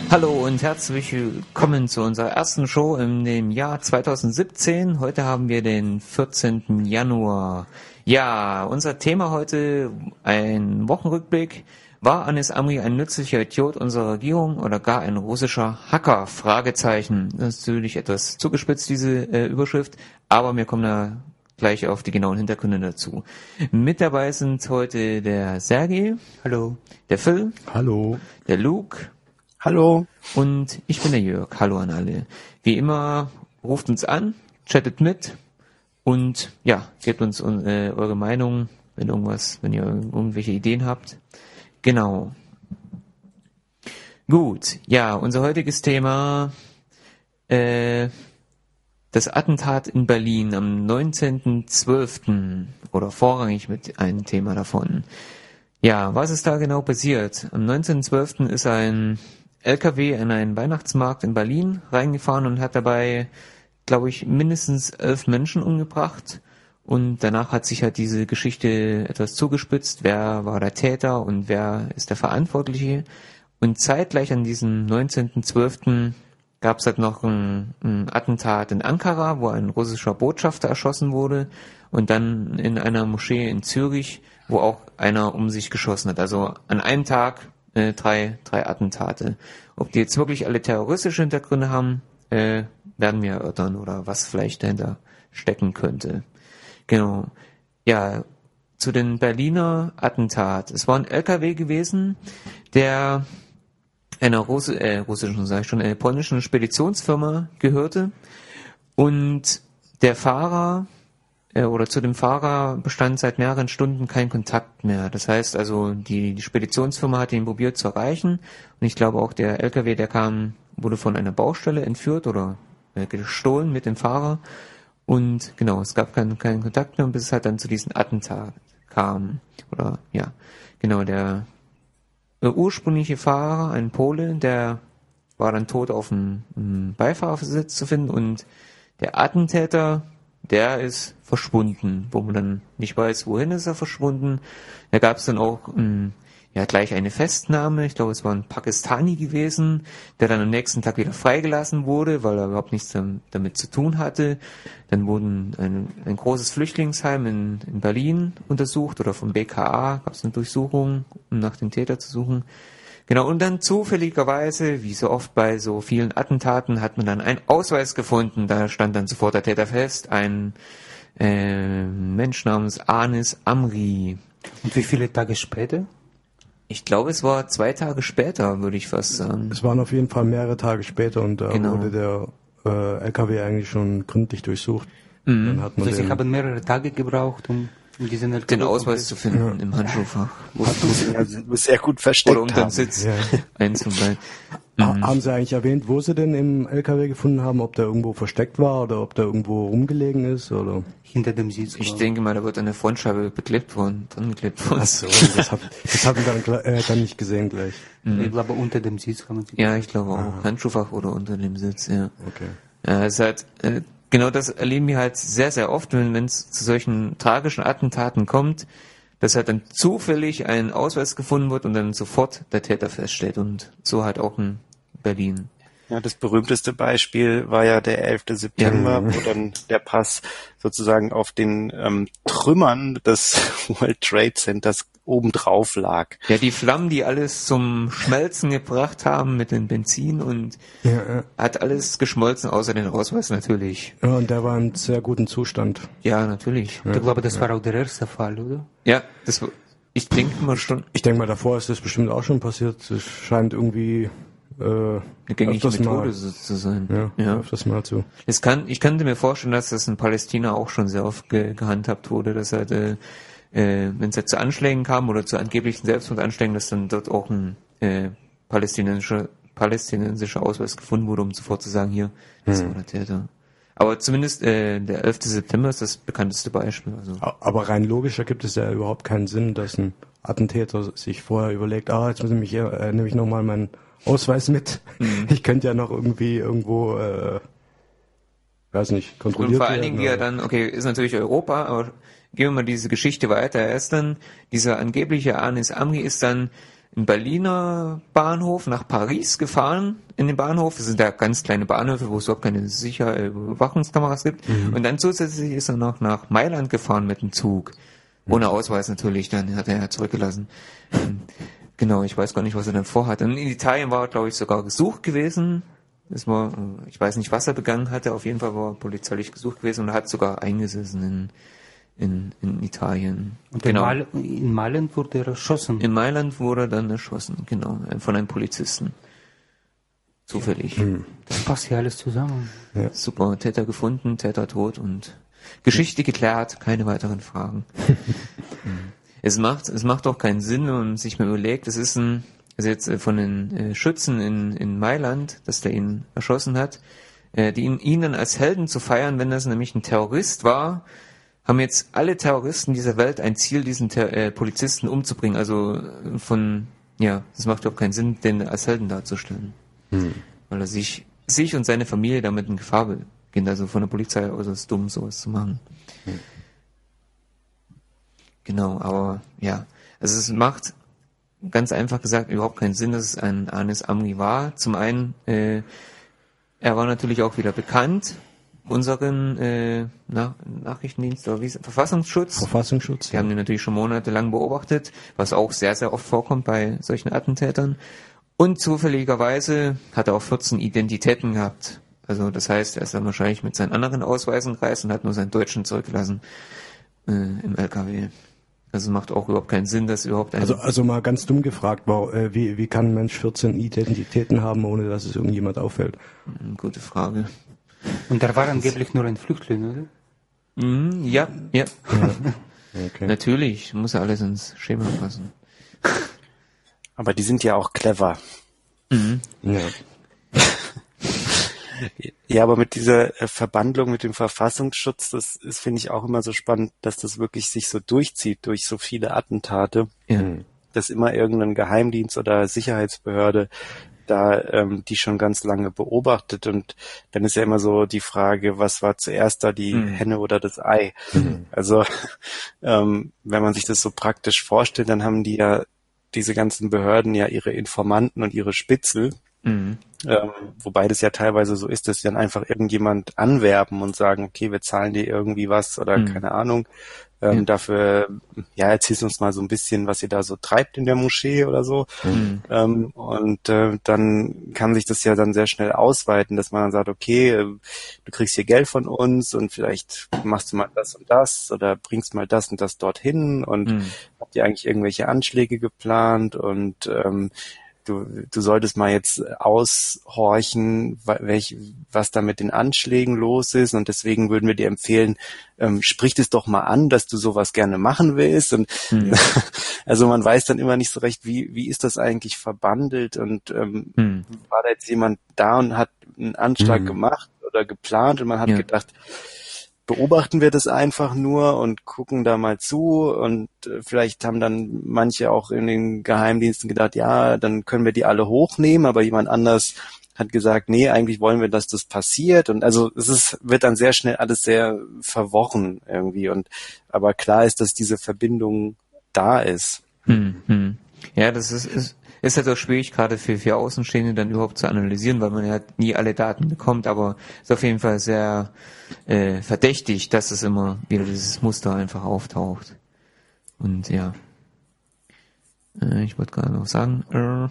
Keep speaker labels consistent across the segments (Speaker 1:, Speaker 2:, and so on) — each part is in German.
Speaker 1: Hallo und herzlich willkommen zu unserer ersten Show in dem Jahr 2017. Heute haben wir den 14. Januar. Ja, unser Thema heute, ein Wochenrückblick. War Anis Amri ein nützlicher Idiot unserer Regierung oder gar ein russischer Hacker? Fragezeichen. Das ist natürlich etwas zugespitzt, diese Überschrift, aber wir kommen da gleich auf die genauen Hintergründe dazu. Mit dabei sind heute der Sergej.
Speaker 2: Hallo.
Speaker 1: Der Phil.
Speaker 3: Hallo.
Speaker 1: Der Luke.
Speaker 2: Hallo.
Speaker 1: Und ich bin der Jörg. Hallo an alle. Wie immer, ruft uns an, chattet mit und ja, gebt uns eure Meinung, wenn ihr irgendwelche Ideen habt. Genau. Gut, ja, unser heutiges Thema, das Attentat in Berlin am 19.12. oder vorrangig mit einem Thema davon. Ja, was ist da genau passiert? Am 19.12. ist ein LKW in einen Weihnachtsmarkt in Berlin reingefahren und hat dabei, glaube ich, mindestens 11 Menschen umgebracht. Und danach hat sich halt diese Geschichte etwas zugespitzt. Wer war der Täter und wer ist der Verantwortliche? Und zeitgleich an diesem 19.12. gab es halt noch ein Attentat in Ankara, wo ein russischer Botschafter erschossen wurde. Und dann in einer Moschee in Zürich, wo auch einer um sich geschossen hat. Also an einem Tag drei Attentate. Ob die jetzt wirklich alle terroristische Hintergründe haben, werden wir erörtern oder was vielleicht dahinter stecken könnte. Genau. Ja, zu den Berliner Attentat. Es war ein LKW gewesen, der einer polnischen Speditionsfirma gehörte und der Fahrer zu dem Fahrer bestand seit mehreren Stunden kein Kontakt mehr. Das heißt also, die Speditionsfirma hat ihn probiert zu erreichen und ich glaube auch der LKW, wurde von einer Baustelle entführt oder gestohlen mit dem Fahrer und genau, es gab keinen Kontakt mehr, bis es halt dann zu diesem Attentat kam. Oder ja, genau, der ursprüngliche Fahrer, ein Pole, der war dann tot auf dem Beifahrersitz zu finden und der Attentäter, der ist verschwunden, wo man dann nicht weiß, wohin ist er verschwunden. Da gab es dann auch gleich eine Festnahme. Ich glaube, es war ein Pakistani gewesen, der dann am nächsten Tag wieder freigelassen wurde, weil er überhaupt nichts damit zu tun hatte. Dann wurden ein großes Flüchtlingsheim in Berlin untersucht oder vom BKA gab es eine Durchsuchung, um nach dem Täter zu suchen. Genau, und dann zufälligerweise, wie so oft bei so vielen Attentaten, hat man dann einen Ausweis gefunden. Da stand dann sofort der Täter fest, ein Mensch namens Anis Amri.
Speaker 2: Und wie viele Tage später?
Speaker 1: Ich glaube, es war 2 Tage später, würde ich fast sagen.
Speaker 3: Es waren auf jeden Fall mehrere Tage später und da wurde der LKW eigentlich schon gründlich durchsucht. Dann hat man
Speaker 2: also Sie haben mehrere Tage gebraucht, um diesen LKW
Speaker 1: den Ausweis zu finden im Handschuhfach.
Speaker 4: Du sehr gut versteckt
Speaker 1: oder unter dem Sitz einzubleiben.
Speaker 3: Haben Sie eigentlich erwähnt, wo Sie denn im LKW gefunden haben, ob der irgendwo versteckt war oder ob der irgendwo rumgelegen ist? Oder?
Speaker 2: Hinter dem Sitz.
Speaker 1: Ich denke mal, da wird eine Frontscheibe dran geklebt worden.
Speaker 3: Ach so, das hab ich dann nicht gesehen gleich.
Speaker 2: Ich glaube, unter dem Sitz kann man sich.
Speaker 1: Ja, ich glaube auch. Handschuhfach oder unter dem Sitz, ja.
Speaker 3: Okay.
Speaker 1: Ja, es ist halt, genau das erleben wir halt sehr, sehr oft, wenn es zu solchen tragischen Attentaten kommt, dass halt dann zufällig ein Ausweis gefunden wird und dann sofort der Täter feststeht und so halt auch in Berlin.
Speaker 4: Ja, das berühmteste Beispiel war ja der 11. September, wo dann der Pass sozusagen auf den Trümmern des World Trade Centers obendrauf lag.
Speaker 1: Ja, die Flammen, die alles zum Schmelzen gebracht haben mit dem Benzin und hat alles geschmolzen, außer den Ausweis natürlich.
Speaker 3: Ja, und der war in sehr gutem Zustand.
Speaker 1: Ja, natürlich.
Speaker 2: Ich glaube, das war auch der erste Fall, oder?
Speaker 1: Ja, ich denke mal schon.
Speaker 3: Ich denke mal, davor ist das bestimmt auch schon passiert. Es scheint irgendwie
Speaker 1: eine gängige Methode zu sein.
Speaker 3: Ja, öfters mal so.
Speaker 1: Ich könnte mir vorstellen, dass das in Palästina auch schon sehr oft gehandhabt wurde, dass halt, wenn es halt zu Anschlägen kam oder zu angeblichen Selbstmordanschlägen, dass dann dort auch ein palästinensischer Ausweis gefunden wurde, um sofort zu sagen, hier, das war der Täter. Aber zumindest der 11. September ist das bekannteste Beispiel. Also.
Speaker 3: Aber rein logisch ergibt es ja überhaupt keinen Sinn, dass ein Attentäter sich vorher überlegt, jetzt nehme ich nochmal meinen Ausweis mit. Ich könnte ja noch irgendwie irgendwo, weiß nicht, kontrolliert werden.
Speaker 1: Und vor allen Dingen, wie er dann, ist natürlich Europa, aber gehen wir mal diese Geschichte weiter. Er ist dann, dieser angebliche Anis Amri ist dann im Berliner Bahnhof nach Paris gefahren, in den Bahnhof. Das sind ja ganz kleine Bahnhöfe, wo es überhaupt keine Überwachungskameras gibt. Und dann zusätzlich ist er noch nach Mailand gefahren mit dem Zug. Ohne Ausweis natürlich, dann hat er ja zurückgelassen. Genau, ich weiß gar nicht, was er dann vorhat. Und in Italien war er, glaube ich, sogar gesucht gewesen. Das war, ich weiß nicht, was er begangen hatte. Auf jeden Fall war er polizeilich gesucht gewesen und er hat sogar eingesessen in Italien.
Speaker 2: Und
Speaker 1: genau.
Speaker 2: in Mailand wurde er erschossen.
Speaker 1: In Mailand wurde er dann erschossen, genau, von einem Polizisten. Zufällig.
Speaker 2: Das passt ja alles zusammen.
Speaker 3: Ja.
Speaker 1: Super, Täter gefunden, Täter tot und Geschichte geklärt, keine weiteren Fragen. Es macht auch keinen Sinn, wenn man sich mal überlegt, es ist also jetzt von den Schützen in Mailand, dass der ihn erschossen hat, ihn dann als Helden zu feiern, wenn das nämlich ein Terrorist war, haben jetzt alle Terroristen dieser Welt ein Ziel, diesen Polizisten umzubringen. Also das macht überhaupt keinen Sinn, den als Helden darzustellen. Weil er sich und seine Familie damit in Gefahr beginnt. Also von der Polizei äußerst dumm, sowas zu machen. Genau, aber ja. Also es macht, ganz einfach gesagt, überhaupt keinen Sinn, dass es ein Anis Amri war. Zum einen, er war natürlich auch wieder bekannt, unseren Nachrichtendienst oder Verfassungsschutz. Die haben den natürlich schon monatelang beobachtet, was auch sehr, sehr oft vorkommt bei solchen Attentätern. Und zufälligerweise hat er auch 14 Identitäten gehabt. Also das heißt, er ist dann wahrscheinlich mit seinen anderen Ausweisen gereist und hat nur seinen deutschen zurückgelassen im LKW. Also macht auch überhaupt keinen Sinn, dass überhaupt
Speaker 3: Also mal ganz dumm gefragt, wie kann ein Mensch 14 Identitäten haben, ohne dass es irgendjemand auffällt?
Speaker 1: Gute Frage.
Speaker 2: Und er war angeblich nur ein Flüchtling, oder?
Speaker 1: Ja.
Speaker 3: Okay.
Speaker 1: Natürlich, muss ja alles ins Schema passen.
Speaker 4: Aber die sind ja auch clever.
Speaker 3: Ja.
Speaker 4: Ja, aber mit dieser Verbandlung mit dem Verfassungsschutz, das ist, finde ich, auch immer so spannend, dass das wirklich sich so durchzieht durch so viele Attentate, dass immer irgendein Geheimdienst oder Sicherheitsbehörde da die schon ganz lange beobachtet, und dann ist ja immer so die Frage, was war zuerst da, die Henne oder das Ei? Also wenn man sich das so praktisch vorstellt, dann haben die ja diese ganzen Behörden ja ihre Informanten und ihre Spitzel. Wobei das ja teilweise so ist, dass sie dann einfach irgendjemand anwerben und sagen, okay, wir zahlen dir irgendwie was oder keine Ahnung. Dafür, erzählst uns mal so ein bisschen, was ihr da so treibt in der Moschee oder so. Dann kann sich das ja dann sehr schnell ausweiten, dass man dann sagt, okay, du kriegst hier Geld von uns und vielleicht machst du mal das und das oder bringst mal das und das dorthin und habt ihr eigentlich irgendwelche Anschläge geplant und du solltest mal jetzt aushorchen, was da mit den Anschlägen los ist, und deswegen würden wir dir empfehlen, sprich es doch mal an, dass du sowas gerne machen willst, und also man weiß dann immer nicht so recht, wie ist das eigentlich verbandelt, und war da jetzt jemand da und hat einen Anschlag gemacht oder geplant und man hat gedacht, beobachten wir das einfach nur und gucken da mal zu, und vielleicht haben dann manche auch in den Geheimdiensten gedacht, ja, dann können wir die alle hochnehmen, aber jemand anders hat gesagt, nee, eigentlich wollen wir, dass das passiert, und also wird dann sehr schnell alles sehr verworren irgendwie, aber klar ist, dass diese Verbindung da ist.
Speaker 1: Ja, das ist halt auch schwierig, gerade für Außenstehende dann überhaupt zu analysieren, weil man ja nie alle Daten bekommt, aber ist auf jeden Fall sehr verdächtig, dass es immer wieder dieses Muster einfach auftaucht. Und ja, ich wollte gerade noch sagen,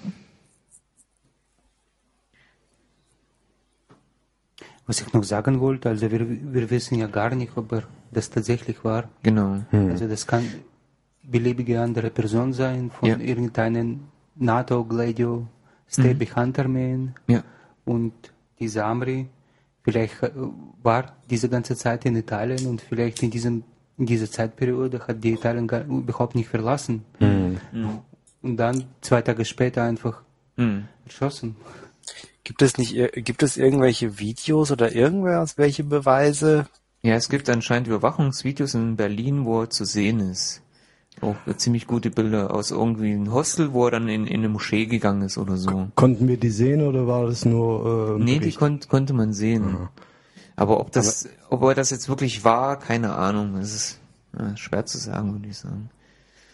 Speaker 2: was ich noch sagen wollte, also wir wissen ja gar nicht, ob er das tatsächlich war.
Speaker 1: Genau.
Speaker 2: Also das kann beliebige andere Person sein, von irgendeinen NATO, Gladio, Stay Behind Armeen. Ja. Und dieser Amri vielleicht war diese ganze Zeit in Italien, und vielleicht in dieser Zeitperiode hat die Italien überhaupt nicht verlassen. Und dann 2 Tage später einfach erschossen.
Speaker 4: Gibt es irgendwelche Videos oder welche Beweise?
Speaker 1: Ja, es gibt anscheinend Überwachungsvideos in Berlin, wo er zu sehen ist. Auch ziemlich gute Bilder aus irgendwie einem Hostel, wo er dann in eine Moschee gegangen ist oder so.
Speaker 3: Konnten wir die sehen oder war das nur
Speaker 1: Nee, die konnte man sehen. Aber ob er das jetzt wirklich war, keine Ahnung. Das ist schwer zu sagen, würde ich sagen.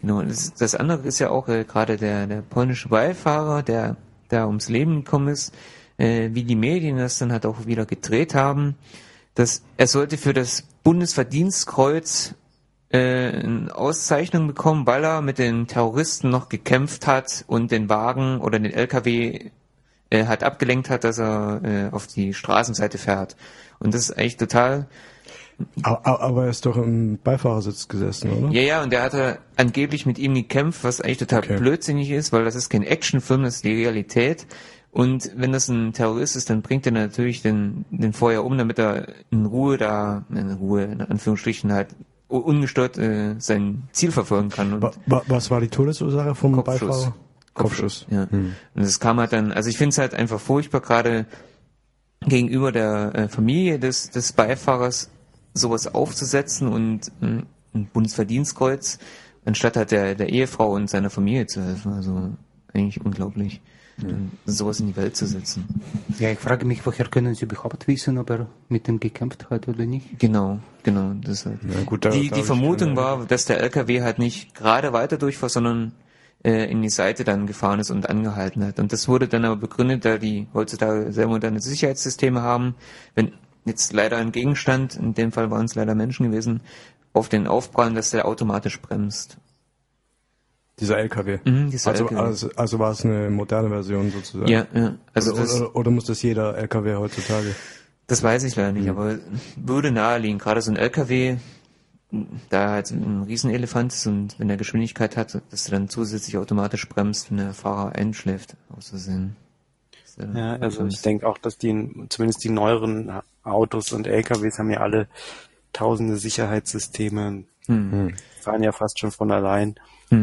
Speaker 1: Genau, das andere ist ja auch gerade der polnische Beifahrer, der da ums Leben gekommen ist, wie die Medien das dann halt auch wieder gedreht haben, dass er sollte für das Bundesverdienstkreuz eine Auszeichnung bekommen, weil er mit den Terroristen noch gekämpft hat und den Wagen oder den LKW hat abgelenkt hat, dass er auf die Straßenseite fährt. Und das ist eigentlich total...
Speaker 3: Aber er ist doch im Beifahrersitz gesessen, oder?
Speaker 1: Ja, und der hatte angeblich mit ihm gekämpft, was eigentlich total blödsinnig ist, weil das ist kein Actionfilm, das ist die Realität. Und wenn das ein Terrorist ist, dann bringt er natürlich den vorher um, damit er in Ruhe, in Anführungsstrichen halt, ungestört sein Ziel verfolgen kann. Und
Speaker 3: was war die Todesursache vom
Speaker 1: Kopfschuss.
Speaker 3: Beifahrer? Kopfschuss.
Speaker 1: Ja. Und das kam halt dann, also ich finde es halt einfach furchtbar, gerade gegenüber der Familie des Beifahrers sowas aufzusetzen und ein Bundesverdienstkreuz, anstatt halt der Ehefrau und seiner Familie zu helfen. Also eigentlich unglaublich, sowas in die Welt zu setzen.
Speaker 2: Ja, ich frage mich, woher können Sie überhaupt wissen, ob er mit dem gekämpft hat oder nicht?
Speaker 1: Genau. Das halt.
Speaker 3: Ja, gut,
Speaker 1: Die Vermutung war, dass der LKW halt nicht gerade weiter durchfuhr, sondern in die Seite dann gefahren ist und angehalten hat. Und das wurde dann aber begründet, da die heutzutage sehr moderne Sicherheitssysteme haben, wenn jetzt leider ein Gegenstand, in dem Fall waren es leider Menschen gewesen, auf den aufprallen, dass der automatisch bremst.
Speaker 3: Dieser LKW.
Speaker 1: LKW.
Speaker 3: Also war es eine moderne Version sozusagen.
Speaker 1: Ja. Also
Speaker 3: oder muss das jeder LKW heutzutage?
Speaker 1: Das weiß ich leider nicht, aber würde naheliegen. Gerade so ein LKW, da halt ein Riesenelefant ist und wenn er Geschwindigkeit hat, dass er dann zusätzlich automatisch bremst, wenn der Fahrer einschläft, auszusehen.
Speaker 4: Ja, also ich denke auch, dass zumindest die neueren Autos und LKWs haben ja alle tausende Sicherheitssysteme. Fahren ja fast schon von allein.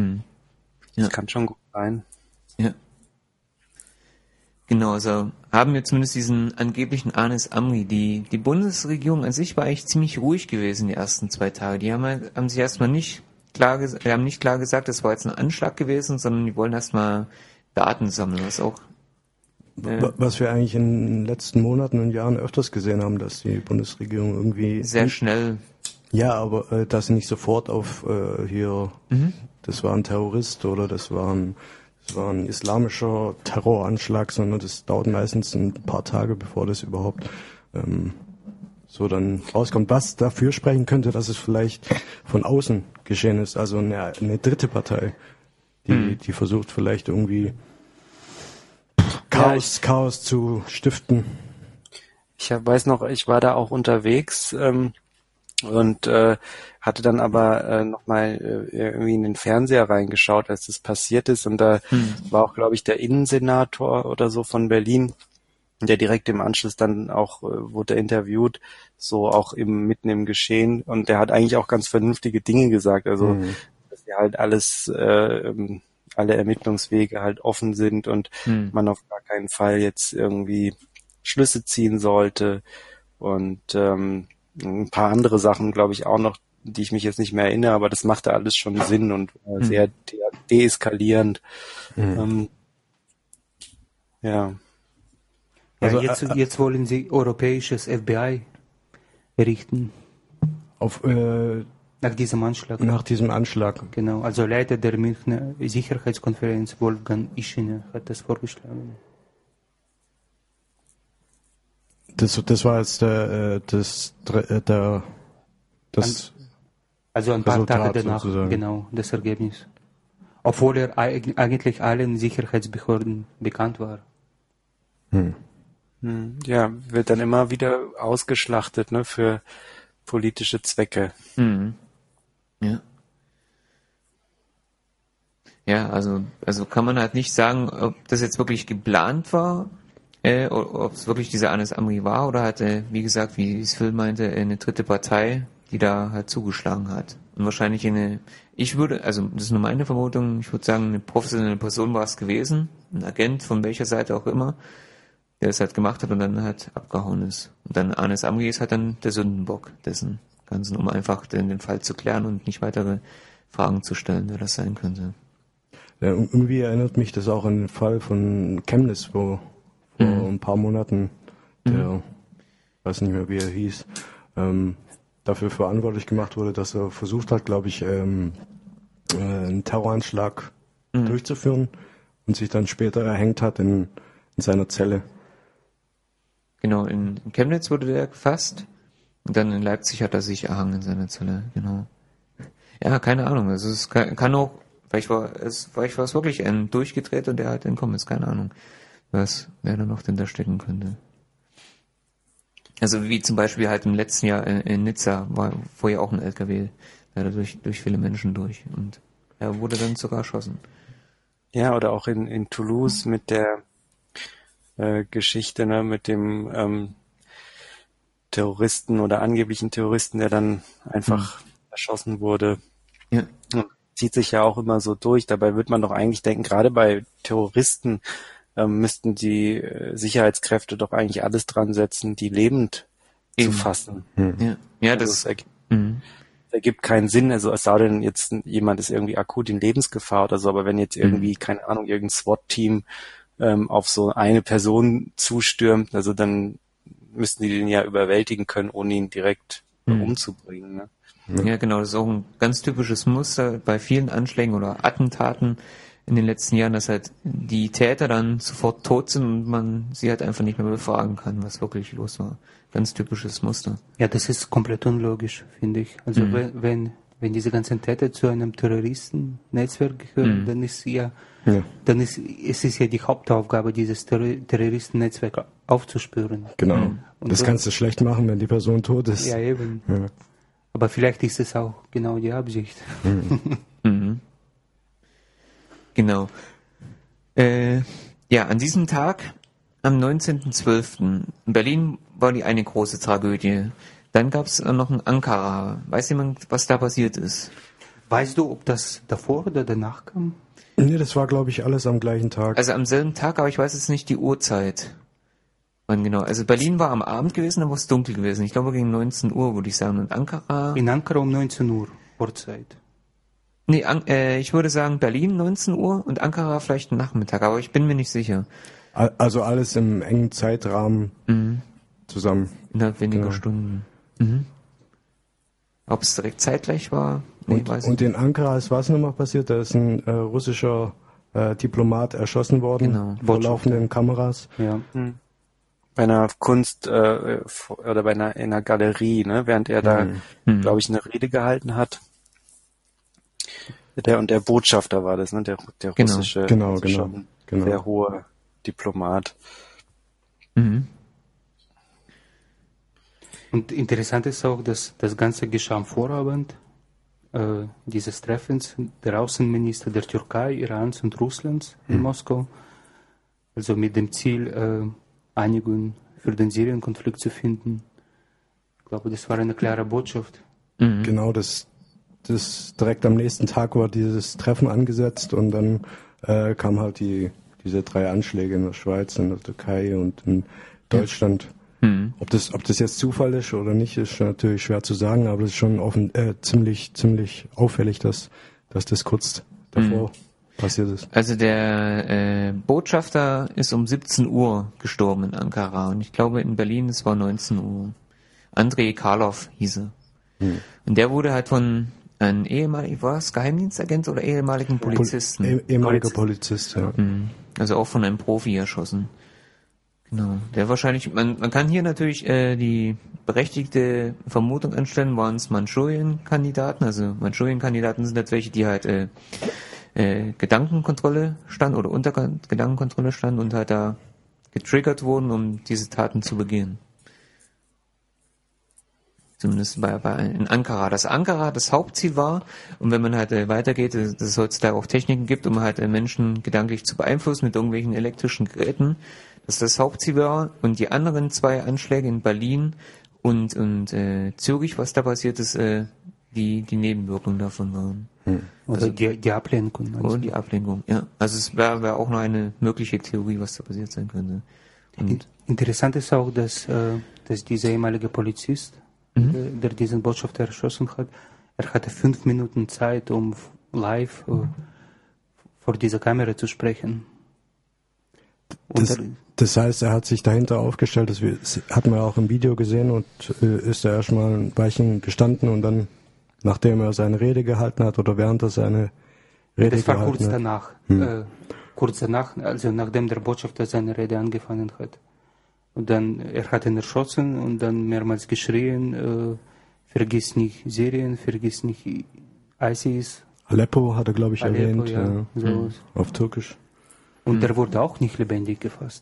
Speaker 4: Das kann schon gut sein.
Speaker 1: Ja. Genau, also haben wir zumindest diesen angeblichen Anis Amri. Die Bundesregierung an sich war eigentlich ziemlich ruhig gewesen die ersten 2 Tage. Die haben sich erstmal nicht klar gesagt, das war jetzt ein Anschlag gewesen, sondern die wollen erstmal Daten sammeln,
Speaker 3: was wir eigentlich in den letzten Monaten und Jahren öfters gesehen haben, dass die Bundesregierung irgendwie...
Speaker 1: Sehr schnell...
Speaker 3: Ja, aber dass sie nicht sofort auf das war ein Terrorist oder das war ein islamischer Terroranschlag, sondern das dauert meistens ein paar Tage, bevor das überhaupt so dann rauskommt. Was dafür sprechen könnte, dass es vielleicht von außen geschehen ist, also eine dritte Partei, die versucht vielleicht irgendwie Chaos zu stiften.
Speaker 4: Ich weiß noch, ich war da auch unterwegs und hatte dann aber nochmal irgendwie in den Fernseher reingeschaut, als das passiert ist. Und da war auch, glaube ich, der Innensenator oder so von Berlin, der direkt im Anschluss dann auch wurde interviewt, so auch mitten im Geschehen. Und der hat eigentlich auch ganz vernünftige Dinge gesagt. Also, dass ja halt alles... alle Ermittlungswege halt offen sind und man auf gar keinen Fall jetzt irgendwie Schlüsse ziehen sollte und ein paar andere Sachen, glaube ich, auch noch, die ich mich jetzt nicht mehr erinnere, aber das machte alles schon Sinn und sehr deeskalierend. Ja.
Speaker 2: Also, jetzt wollen Sie europäisches FBI errichten. Nach diesem Anschlag. Genau, also Leiter der Münchner Sicherheitskonferenz Wolfgang Ischiner hat das vorgeschlagen.
Speaker 3: Das war jetzt
Speaker 2: also ein paar Tage danach, sozusagen. Genau, das Ergebnis. Obwohl er eigentlich allen Sicherheitsbehörden bekannt war.
Speaker 4: Ja, wird dann immer wieder ausgeschlachtet, ne, für politische Zwecke.
Speaker 1: Ja. Ja, also kann man halt nicht sagen, ob das jetzt wirklich geplant war, ob es wirklich dieser Anis Amri war oder halt, wie gesagt, wie es Phil meinte, eine dritte Partei, die da halt zugeschlagen hat. Und wahrscheinlich das ist nur meine Vermutung, ich würde sagen, eine professionelle Person war es gewesen, ein Agent von welcher Seite auch immer, der es halt gemacht hat und dann halt abgehauen ist. Und dann Anis Amri ist halt dann der Sündenbock dessen Ganzen, um einfach den Fall zu klären und nicht weitere Fragen zu stellen, wer das sein könnte.
Speaker 3: Ja, irgendwie erinnert mich das auch an den Fall von Chemnitz, wo vor ein paar Monaten der, weiß nicht mehr wie er hieß, dafür verantwortlich gemacht wurde, dass er versucht hat, glaube ich, einen Terroranschlag durchzuführen und sich dann später erhängt hat in seiner Zelle.
Speaker 1: Genau, in Chemnitz wurde der gefasst und dann in Leipzig hat er sich erhangen in seiner Zelle, genau. Ja, keine Ahnung, also es kann auch, vielleicht war es wirklich ein durchgedreht und der halt entkommen ist, keine Ahnung, wer da noch dahinter stecken könnte. Also wie zum Beispiel halt im letzten Jahr in Nizza war vorher auch ein LKW, leider durch viele Menschen durch und er wurde dann sogar erschossen.
Speaker 4: Ja, oder auch in Toulouse mit der Geschichte, ne, mit dem Terroristen oder angeblichen Terroristen, der dann einfach erschossen wurde.
Speaker 1: Ja.
Speaker 4: Zieht sich ja auch immer so durch. Dabei wird man doch eigentlich denken, gerade bei Terroristen müssten die Sicherheitskräfte doch eigentlich alles dran setzen, die lebend zu fassen.
Speaker 1: Ja,
Speaker 4: also
Speaker 1: das
Speaker 4: ergibt keinen Sinn, also es sei denn, jetzt jemand ist irgendwie akut in Lebensgefahr oder so, aber wenn jetzt irgendwie, keine Ahnung, irgendein SWAT-Team auf so eine Person zustürmt, also dann müssten die den ja überwältigen können, ohne ihn direkt umzubringen. Ne?
Speaker 1: Ja, genau, das ist auch ein ganz typisches Muster bei vielen Anschlägen oder Attentaten in den letzten Jahren, dass halt die Täter dann sofort tot sind und man sie halt einfach nicht mehr befragen kann, was wirklich los war. Ganz typisches Muster.
Speaker 2: Ja, das ist komplett unlogisch, finde ich. Also wenn diese ganzen Täter zu einem Terroristennetzwerk gehören, dann ist es ist ja die Hauptaufgabe, dieses Terroristennetzwerk aufzuspüren.
Speaker 3: Genau. Und das kannst du schlecht machen, wenn die Person tot ist.
Speaker 2: Ja, eben. Ja. Aber vielleicht ist es auch genau die Absicht.
Speaker 1: Genau. Ja, an diesem Tag, am 19.12. in Berlin war die eine große Tragödie. Dann gab es noch in Ankara. Weiß jemand, was da passiert ist?
Speaker 2: Weißt du, ob das davor oder danach kam?
Speaker 3: Nee, das war, glaube ich, alles am gleichen Tag.
Speaker 1: Also am selben Tag, aber ich weiß jetzt nicht die Uhrzeit. Wann genau. Also Berlin war am Abend gewesen, da war es dunkel gewesen. Ich glaube gegen 19 Uhr, würde ich sagen. Und Ankara...
Speaker 2: In Ankara um 19 Uhr, Uhrzeit.
Speaker 1: Nee, ich würde sagen Berlin 19 Uhr und Ankara vielleicht Nachmittag, aber ich bin mir nicht sicher.
Speaker 3: Also alles im engen Zeitrahmen zusammen.
Speaker 1: Innerhalb weniger Stunden. Ob es direkt zeitgleich war? Nee,
Speaker 3: und in Ankara ist was nochmal passiert? Da ist ein russischer Diplomat erschossen worden vor laufenden Kameras.
Speaker 2: Ja.
Speaker 4: Bei einer Kunst oder in einer Galerie, ne, während er da, glaube ich, eine Rede gehalten hat. Der Botschafter war das, ne, der russische, sehr hohe Diplomat.
Speaker 2: Und interessant ist auch, dass das Ganze geschah am Vorabend dieses Treffens der Außenminister der Türkei, Irans und Russlands in Moskau. Also mit dem Ziel, Einigung für den Syrien-Konflikt zu finden. Ich glaube, das war eine klare Botschaft.
Speaker 3: Genau, das direkt am nächsten Tag war dieses Treffen angesetzt und dann kamen halt diese 3 Anschläge in der Schweiz, in der Türkei und in Deutschland. Ob das jetzt Zufall ist oder nicht, ist natürlich schwer zu sagen, aber es ist schon ziemlich auffällig, dass das kurz davor passiert ist.
Speaker 1: Also der Botschafter ist um 17 Uhr gestorben in Ankara und ich glaube in Berlin es war 19 Uhr. Andrei Karlov hieß er. Und der wurde halt von einem ehemaligen, war es Geheimdienstagent oder ehemaligen Polizisten?
Speaker 3: Ehemaliger Polizist, ja.
Speaker 1: Also auch von einem Profi erschossen. Genau. Der wahrscheinlich, man kann hier natürlich die berechtigte Vermutung anstellen, waren es Mandschurien-Kandidaten. Also Mandschurien-Kandidaten sind halt welche, die halt Gedankenkontrolle standen oder unter Gedankenkontrolle standen und halt da getriggert wurden, um diese Taten zu begehen. Zumindest in Ankara. Dass Ankara das Hauptziel war und wenn man halt weitergeht, dass es heutzutage auch Techniken gibt, um halt Menschen gedanklich zu beeinflussen mit irgendwelchen elektrischen Geräten, dass das Hauptziel war und die anderen 2 Anschläge in Berlin und Zürich, was da passiert ist, die Nebenwirkungen davon waren.
Speaker 2: Also die Ablenkung.
Speaker 1: Oder die Ablenkung, ja. Also es wäre auch noch eine mögliche Theorie, was da passiert sein könnte. Und
Speaker 2: interessant ist auch, dass dieser ehemalige Polizist, der diesen Botschafter erschossen hat, er hatte 5 Minuten Zeit, um live vor dieser Kamera zu sprechen.
Speaker 3: Das heißt, er hat sich dahinter aufgestellt, das hat man auch im Video gesehen und ist da erstmal ein Weilchen gestanden und dann nachdem er seine Rede gehalten hat oder während er seine Rede
Speaker 2: das war
Speaker 3: gehalten hat?
Speaker 2: Kurz danach, also nachdem der Botschafter seine Rede angefangen hat. Und dann, er hat ihn erschossen und dann mehrmals geschrien, vergiss nicht Syrien, vergiss nicht ISIS.
Speaker 3: Aleppo hat er, glaube ich, erwähnt.
Speaker 2: Ja, so.
Speaker 3: Auf Türkisch.
Speaker 2: Und der wurde auch nicht lebendig gefasst.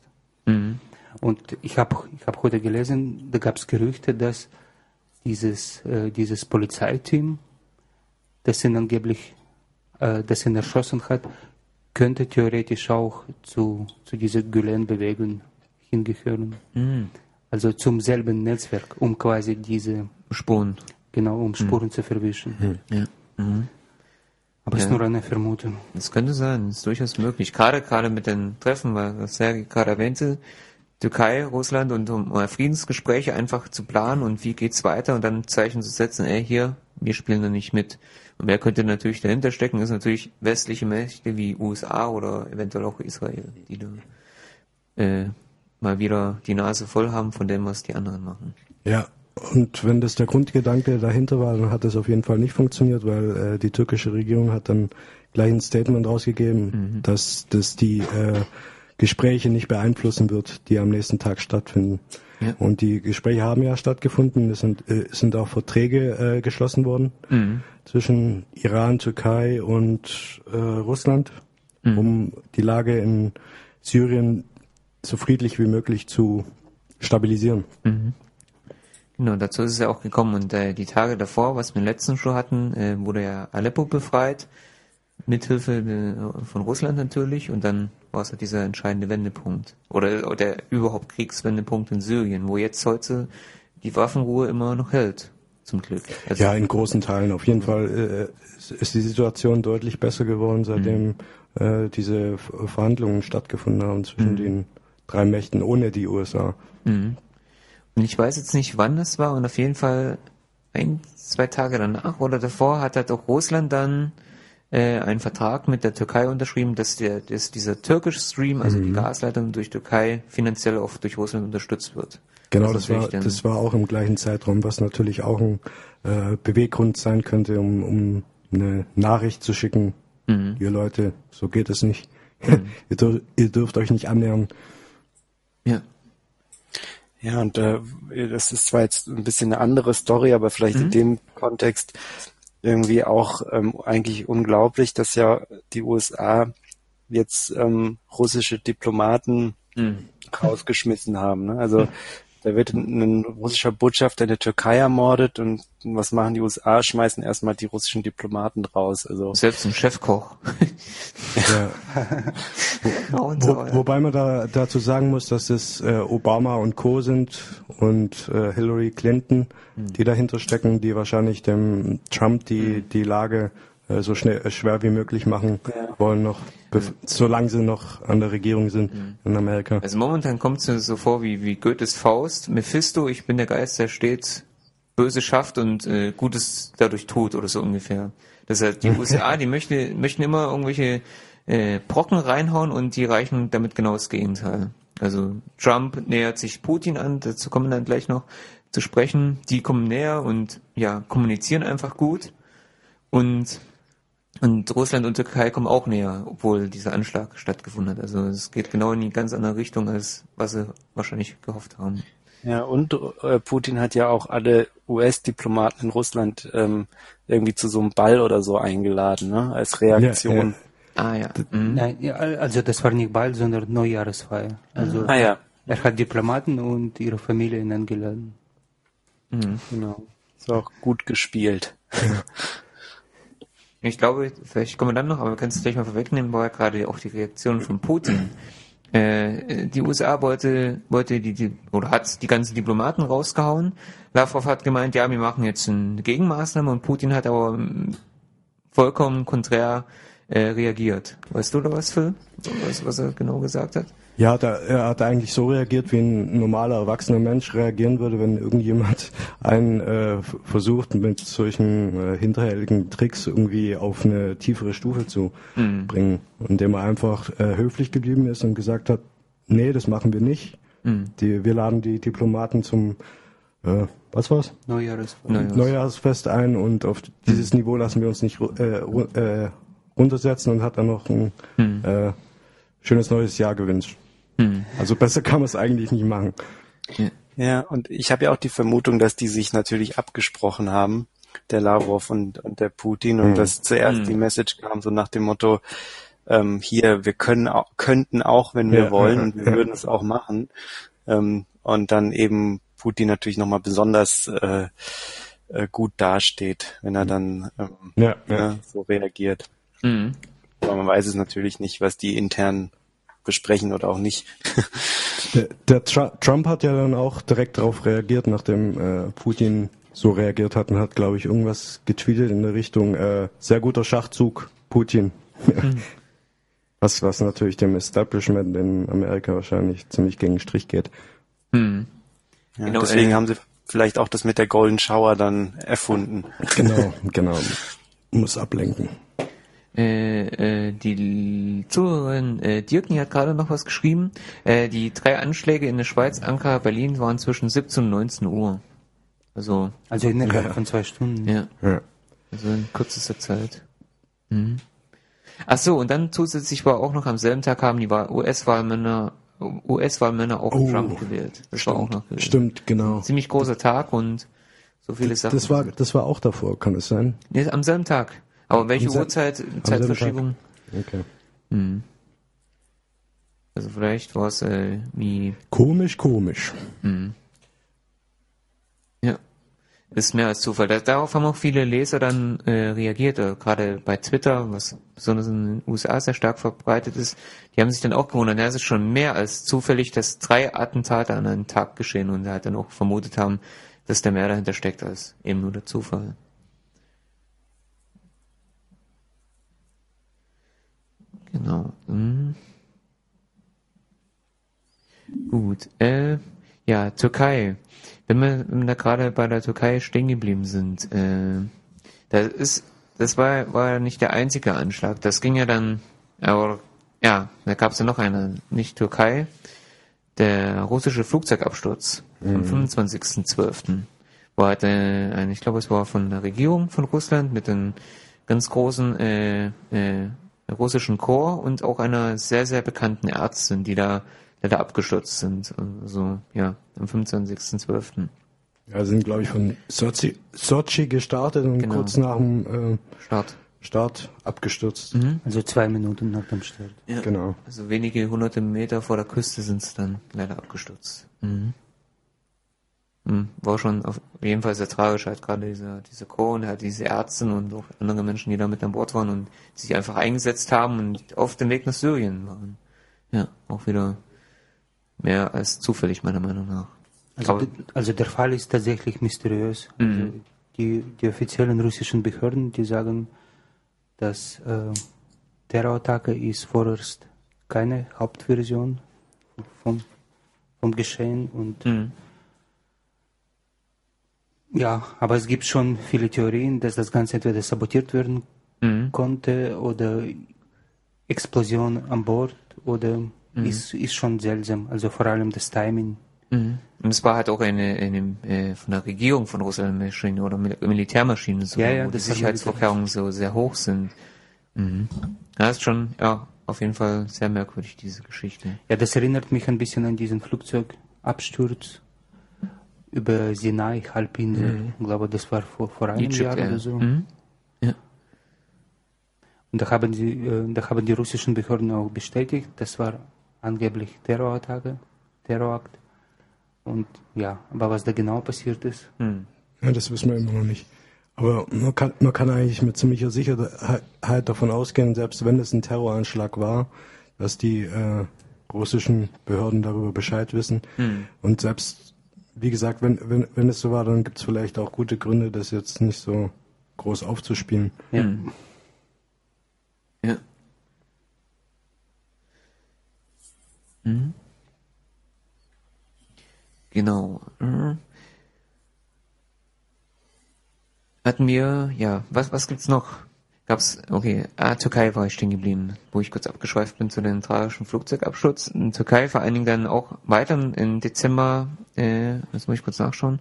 Speaker 2: Und ich hab heute gelesen, da gab es Gerüchte, dass dieses Polizeiteam, das ihn angeblich, das ihn erschossen hat, könnte theoretisch auch zu dieser Gülen-Bewegung hingehören. Also zum selben Netzwerk, um quasi diese
Speaker 1: Spuren.
Speaker 2: Genau, um Spuren zu verwischen.
Speaker 1: Ja.
Speaker 2: Aber es ist nur eine Vermutung.
Speaker 1: Das könnte sein, das ist durchaus möglich. Gerade mit den Treffen, weil was Sergej gerade erwähnte, Türkei, Russland und um Friedensgespräche einfach zu planen und wie geht's weiter und dann Zeichen zu setzen, hier, wir spielen da nicht mit. Und wer könnte natürlich dahinter stecken, ist natürlich westliche Mächte wie USA oder eventuell auch Israel, die da mal wieder die Nase voll haben von dem, was die anderen machen.
Speaker 3: Ja, und wenn das der Grundgedanke dahinter war, dann hat das auf jeden Fall nicht funktioniert, weil die türkische Regierung hat dann gleich ein Statement rausgegeben, dass das die Gespräche nicht beeinflussen wird, die am nächsten Tag stattfinden. Ja. Und die Gespräche haben ja stattgefunden, es sind auch Verträge geschlossen worden zwischen Iran, Türkei und Russland, um die Lage in Syrien so friedlich wie möglich zu stabilisieren.
Speaker 1: Genau, dazu ist es ja auch gekommen und die Tage davor, was wir letzten schon hatten, wurde ja Aleppo befreit, mithilfe von Russland natürlich und dann war es halt dieser entscheidende Wendepunkt oder der überhaupt Kriegswendepunkt in Syrien, wo jetzt heute die Waffenruhe immer noch hält, zum Glück. Also
Speaker 3: ja, in großen Teilen. Auf jeden Fall ist die Situation deutlich besser geworden, seitdem diese Verhandlungen stattgefunden haben zwischen den drei Mächten ohne die USA.
Speaker 1: Und ich weiß jetzt nicht, wann das war und auf jeden Fall 1-2 Tage danach oder davor hat halt auch Russland dann einen Vertrag mit der Türkei unterschrieben, dass dieser türkische Stream, also die Gasleitung durch Türkei, finanziell auch durch Russland unterstützt wird.
Speaker 3: Genau, das war auch im gleichen Zeitraum, was natürlich auch ein Beweggrund sein könnte, um eine Nachricht zu schicken. Ihr Leute, so geht es nicht. Ihr dürft euch nicht annähern.
Speaker 1: Ja.
Speaker 4: Ja, und das ist zwar jetzt ein bisschen eine andere Story, aber vielleicht in dem Kontext irgendwie auch eigentlich unglaublich, dass ja die USA jetzt russische Diplomaten rausgeschmissen haben. Ne? Also da wird ein russischer Botschafter in der Türkei ermordet und was machen die USA? Schmeißen erstmal die russischen Diplomaten raus. Also
Speaker 1: selbst ein Chefkoch.
Speaker 3: Ja. Wobei man dazu sagen muss, dass es Obama und Co. sind und Hillary Clinton, die dahinter stecken, die wahrscheinlich dem Trump die Lage so schwer wie möglich machen wollen, noch solange sie noch an der Regierung sind in Amerika.
Speaker 1: Also momentan kommt es mir so vor wie Goethes Faust, Mephisto, ich bin der Geist, der stets Böse schafft und Gutes dadurch tut oder so ungefähr. Das heißt, die USA, die möchten immer irgendwelche Brocken reinhauen und die erreichen damit genau das Gegenteil. Also Trump nähert sich Putin an, dazu kommen wir dann gleich noch zu sprechen. Die kommen näher und kommunizieren einfach gut und Russland und Türkei kommen auch näher, obwohl dieser Anschlag stattgefunden hat. Also es geht genau in die ganz andere Richtung, als was sie wahrscheinlich gehofft haben.
Speaker 4: Ja, und Putin hat ja auch alle US-Diplomaten in Russland irgendwie zu so einem Ball oder so eingeladen, ne? Als Reaktion.
Speaker 1: Ja.
Speaker 2: Nein, also das war nicht Ball, sondern Neujahresfeier. Also er hat Diplomaten und ihre Familien eingeladen.
Speaker 4: Genau. Ist auch gut gespielt.
Speaker 1: Ich glaube, vielleicht kommen wir dann noch, aber wir können es gleich mal vorwegnehmen, war ja gerade auch die Reaktion von Putin. Die USA wollte hat die ganzen Diplomaten rausgehauen. Lavrov hat gemeint, wir machen jetzt eine Gegenmaßnahme und Putin hat aber vollkommen konträr reagiert. Weißt du da was, Phil? Was er genau gesagt hat?
Speaker 3: Ja, er hat eigentlich so reagiert, wie ein normaler, erwachsener Mensch reagieren würde, wenn irgendjemand einen versucht, mit solchen hinterhältigen Tricks irgendwie auf eine tiefere Stufe zu bringen. Indem er einfach höflich geblieben ist und gesagt hat, nee, das machen wir nicht. Wir laden die Diplomaten zum was war's? Neujahrsfest ein und auf dieses Niveau lassen wir uns nicht runtersetzen und hat dann noch ein schönes neues Jahr gewünscht. Also besser kann man es eigentlich nicht machen.
Speaker 4: Ja, und ich habe ja auch die Vermutung, dass die sich natürlich abgesprochen haben, der Lavrov und der Putin, und dass zuerst die Message kam, so nach dem Motto, hier, wir könnten auch, wenn wir wollen, und wir würden es auch machen. Und dann eben Putin natürlich nochmal besonders gut dasteht, wenn er dann so reagiert. Aber man weiß es natürlich nicht, was die intern besprechen oder auch nicht.
Speaker 3: Der Trump hat ja dann auch direkt darauf reagiert, nachdem Putin so reagiert hat, und hat, glaube ich, irgendwas getweetet in der Richtung, sehr guter Schachzug, Putin. Was natürlich dem Establishment in Amerika wahrscheinlich ziemlich gegen den Strich geht.
Speaker 4: Ja, genau, deswegen haben sie vielleicht auch das mit der Golden Shower dann erfunden.
Speaker 3: Genau. Muss ablenken.
Speaker 1: Die Zuhörerin Dirken hat gerade noch was geschrieben. Die 3 Anschläge in der Schweiz, Ankara, Berlin waren zwischen 17 und 19 Uhr. Also
Speaker 2: innerhalb von 2 Stunden.
Speaker 1: Ja. Also in kürzester Zeit. Ach so, und dann zusätzlich war auch noch am selben Tag haben die US-Wahlmänner auch Trump gewählt. Das war auch noch gewählt.
Speaker 3: Stimmt, genau.
Speaker 1: Ziemlich großer Tag und so viele Sachen.
Speaker 3: Das war auch davor, kann es sein?
Speaker 1: Nee, am selben Tag. Aber welche Uhrzeit? Zeitverschiebung?
Speaker 3: Okay.
Speaker 1: Also vielleicht war es wie...
Speaker 3: Komisch.
Speaker 1: Ja. Ist mehr als Zufall. Darauf haben auch viele Leser dann reagiert, gerade bei Twitter, was besonders in den USA sehr stark verbreitet ist. Die haben sich dann auch gewundert, es ist schon mehr als zufällig, dass 3 Attentate an einem Tag geschehen, und halt dann auch vermutet haben, dass da mehr dahinter steckt als eben nur der Zufall. Genau. Gut. Ja, Türkei. Wenn wir da gerade bei der Türkei stehen geblieben sind, das war nicht der einzige Anschlag. Das ging ja dann, aber ja, da gab es ja noch einen, nicht Türkei, der russische Flugzeugabsturz vom 25.12. War halt ich glaube, es war von der Regierung von Russland mit einem ganz großen russischen Chor und auch einer sehr, sehr bekannten Ärztin, die da abgestürzt sind. Also, ja, am 25.12.
Speaker 3: Ja, sind, glaube ich, von Sochi gestartet und kurz nach dem Start abgestürzt.
Speaker 2: Also 2 Minuten nach dem Start.
Speaker 1: Ja, genau. Also wenige hunderte Meter vor der Küste sind sie dann leider abgestürzt. War schon auf jeden Fall sehr tragisch, halt gerade dieser Chor und halt diese Ärzte und auch andere Menschen, die da mit an Bord waren und sich einfach eingesetzt haben und auf dem Weg nach Syrien waren. Ja, auch wieder mehr als zufällig, meiner Meinung nach.
Speaker 2: Also der Fall ist tatsächlich mysteriös. Also die offiziellen russischen Behörden, die sagen, dass Terrorattacke ist vorerst keine Hauptversion vom Geschehen und ja, aber es gibt schon viele Theorien, dass das Ganze entweder sabotiert werden konnte oder Explosion an Bord oder ist schon seltsam. Also vor allem das Timing.
Speaker 1: Und es war halt auch eine von der Regierung von Russland eine Maschine oder Militärmaschine, so, wo die Sicherheitsvorkehrungen so sehr hoch sind. Ja, ist schon, auf jeden Fall sehr merkwürdig, diese Geschichte.
Speaker 2: Ja, das erinnert mich ein bisschen an diesen Flugzeugabsturz über Sinai-Halbinsel. Ich glaube, das war vor einem Jahr oder so. Ja. Und da haben die russischen Behörden auch bestätigt, das war angeblich Terrorakt. Und ja, aber was da genau passiert ist?
Speaker 3: Ja, das wissen wir immer noch nicht. Aber man kann eigentlich mit ziemlicher Sicherheit davon ausgehen, selbst wenn es ein Terroranschlag war, dass die russischen Behörden darüber Bescheid wissen. Und selbst, wie gesagt, wenn es so war, dann gibt es vielleicht auch gute Gründe, das jetzt nicht so groß aufzuspielen.
Speaker 1: Ja. Ja. Genau. Hatten wir, ja, was gibt's noch? Türkei war ich stehen geblieben, wo ich kurz abgeschweift bin zu den tragischen Flugzeugabsturz. In Türkei vor allen Dingen dann auch weiter im Dezember, jetzt muss ich kurz nachschauen.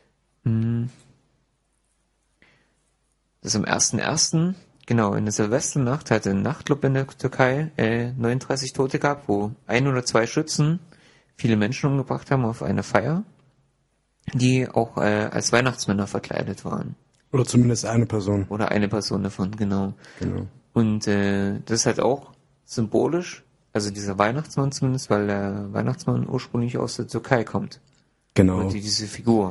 Speaker 1: Das ist am 1.1., genau, in der Silvesternacht hatte ein Nachtclub in der Türkei 39 Tote gehabt, wo 1 oder 2 Schützen viele Menschen umgebracht haben auf einer Feier, die auch als Weihnachtsmänner verkleidet waren.
Speaker 3: Oder zumindest eine Person.
Speaker 1: Oder eine Person davon, genau. Und das ist halt auch symbolisch, also dieser Weihnachtsmann zumindest, weil der Weihnachtsmann ursprünglich aus der Türkei kommt.
Speaker 3: Genau.
Speaker 1: Und diese Figur.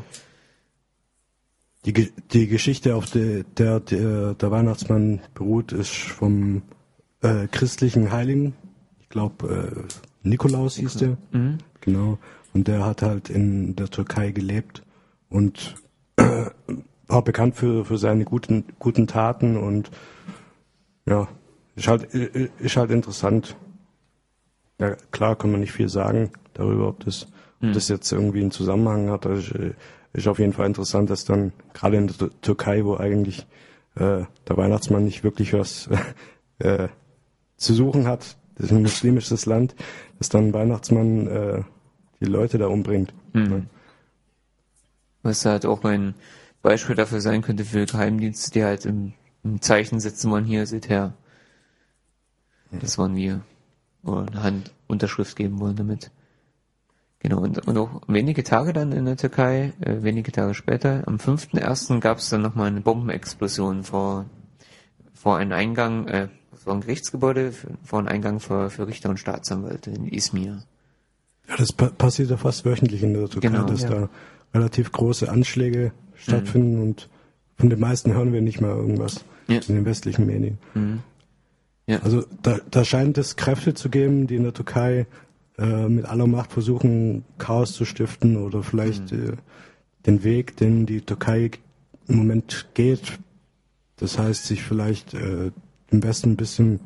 Speaker 3: Die Geschichte, auf der Weihnachtsmann beruht, ist vom christlichen Heiligen. Ich glaube, Nikolaus hieß der. Mhm. Genau. Und der hat halt in der Türkei gelebt und war bekannt für seine guten Taten und ja, ist halt interessant. Ja, klar kann man nicht viel sagen darüber, ob das jetzt irgendwie einen Zusammenhang hat. Also, ist auf jeden Fall interessant, dass dann gerade in der Türkei, wo eigentlich der Weihnachtsmann nicht wirklich was zu suchen hat, das ist ein muslimisches Land, dass dann ein Weihnachtsmann die Leute da umbringt. Mhm.
Speaker 1: Was halt auch ein Beispiel dafür sein könnte für Geheimdienste, die halt im Zeichen setzen wollen, hier, seht her. Das waren wir. Oder eine Handunterschrift geben wollen damit. Genau, und auch wenige Tage dann in der Türkei, wenige Tage später, am 5.1. gab es dann nochmal eine Bombenexplosion vor einem Eingang, vor ein Gerichtsgebäude, vor einem Eingang für Richter und Staatsanwälte in Izmir.
Speaker 3: Ja, das passiert ja fast wöchentlich in der Türkei,
Speaker 1: genau,
Speaker 3: dass da relativ große Anschläge stattfinden und von den meisten hören wir nicht mal irgendwas in den westlichen Medien. Mhm. Ja. Also da scheint es Kräfte zu geben, die in der Türkei mit aller Macht versuchen, Chaos zu stiften oder vielleicht den Weg, den die Türkei im Moment geht. Das heißt, sich vielleicht im Westen ein bisschen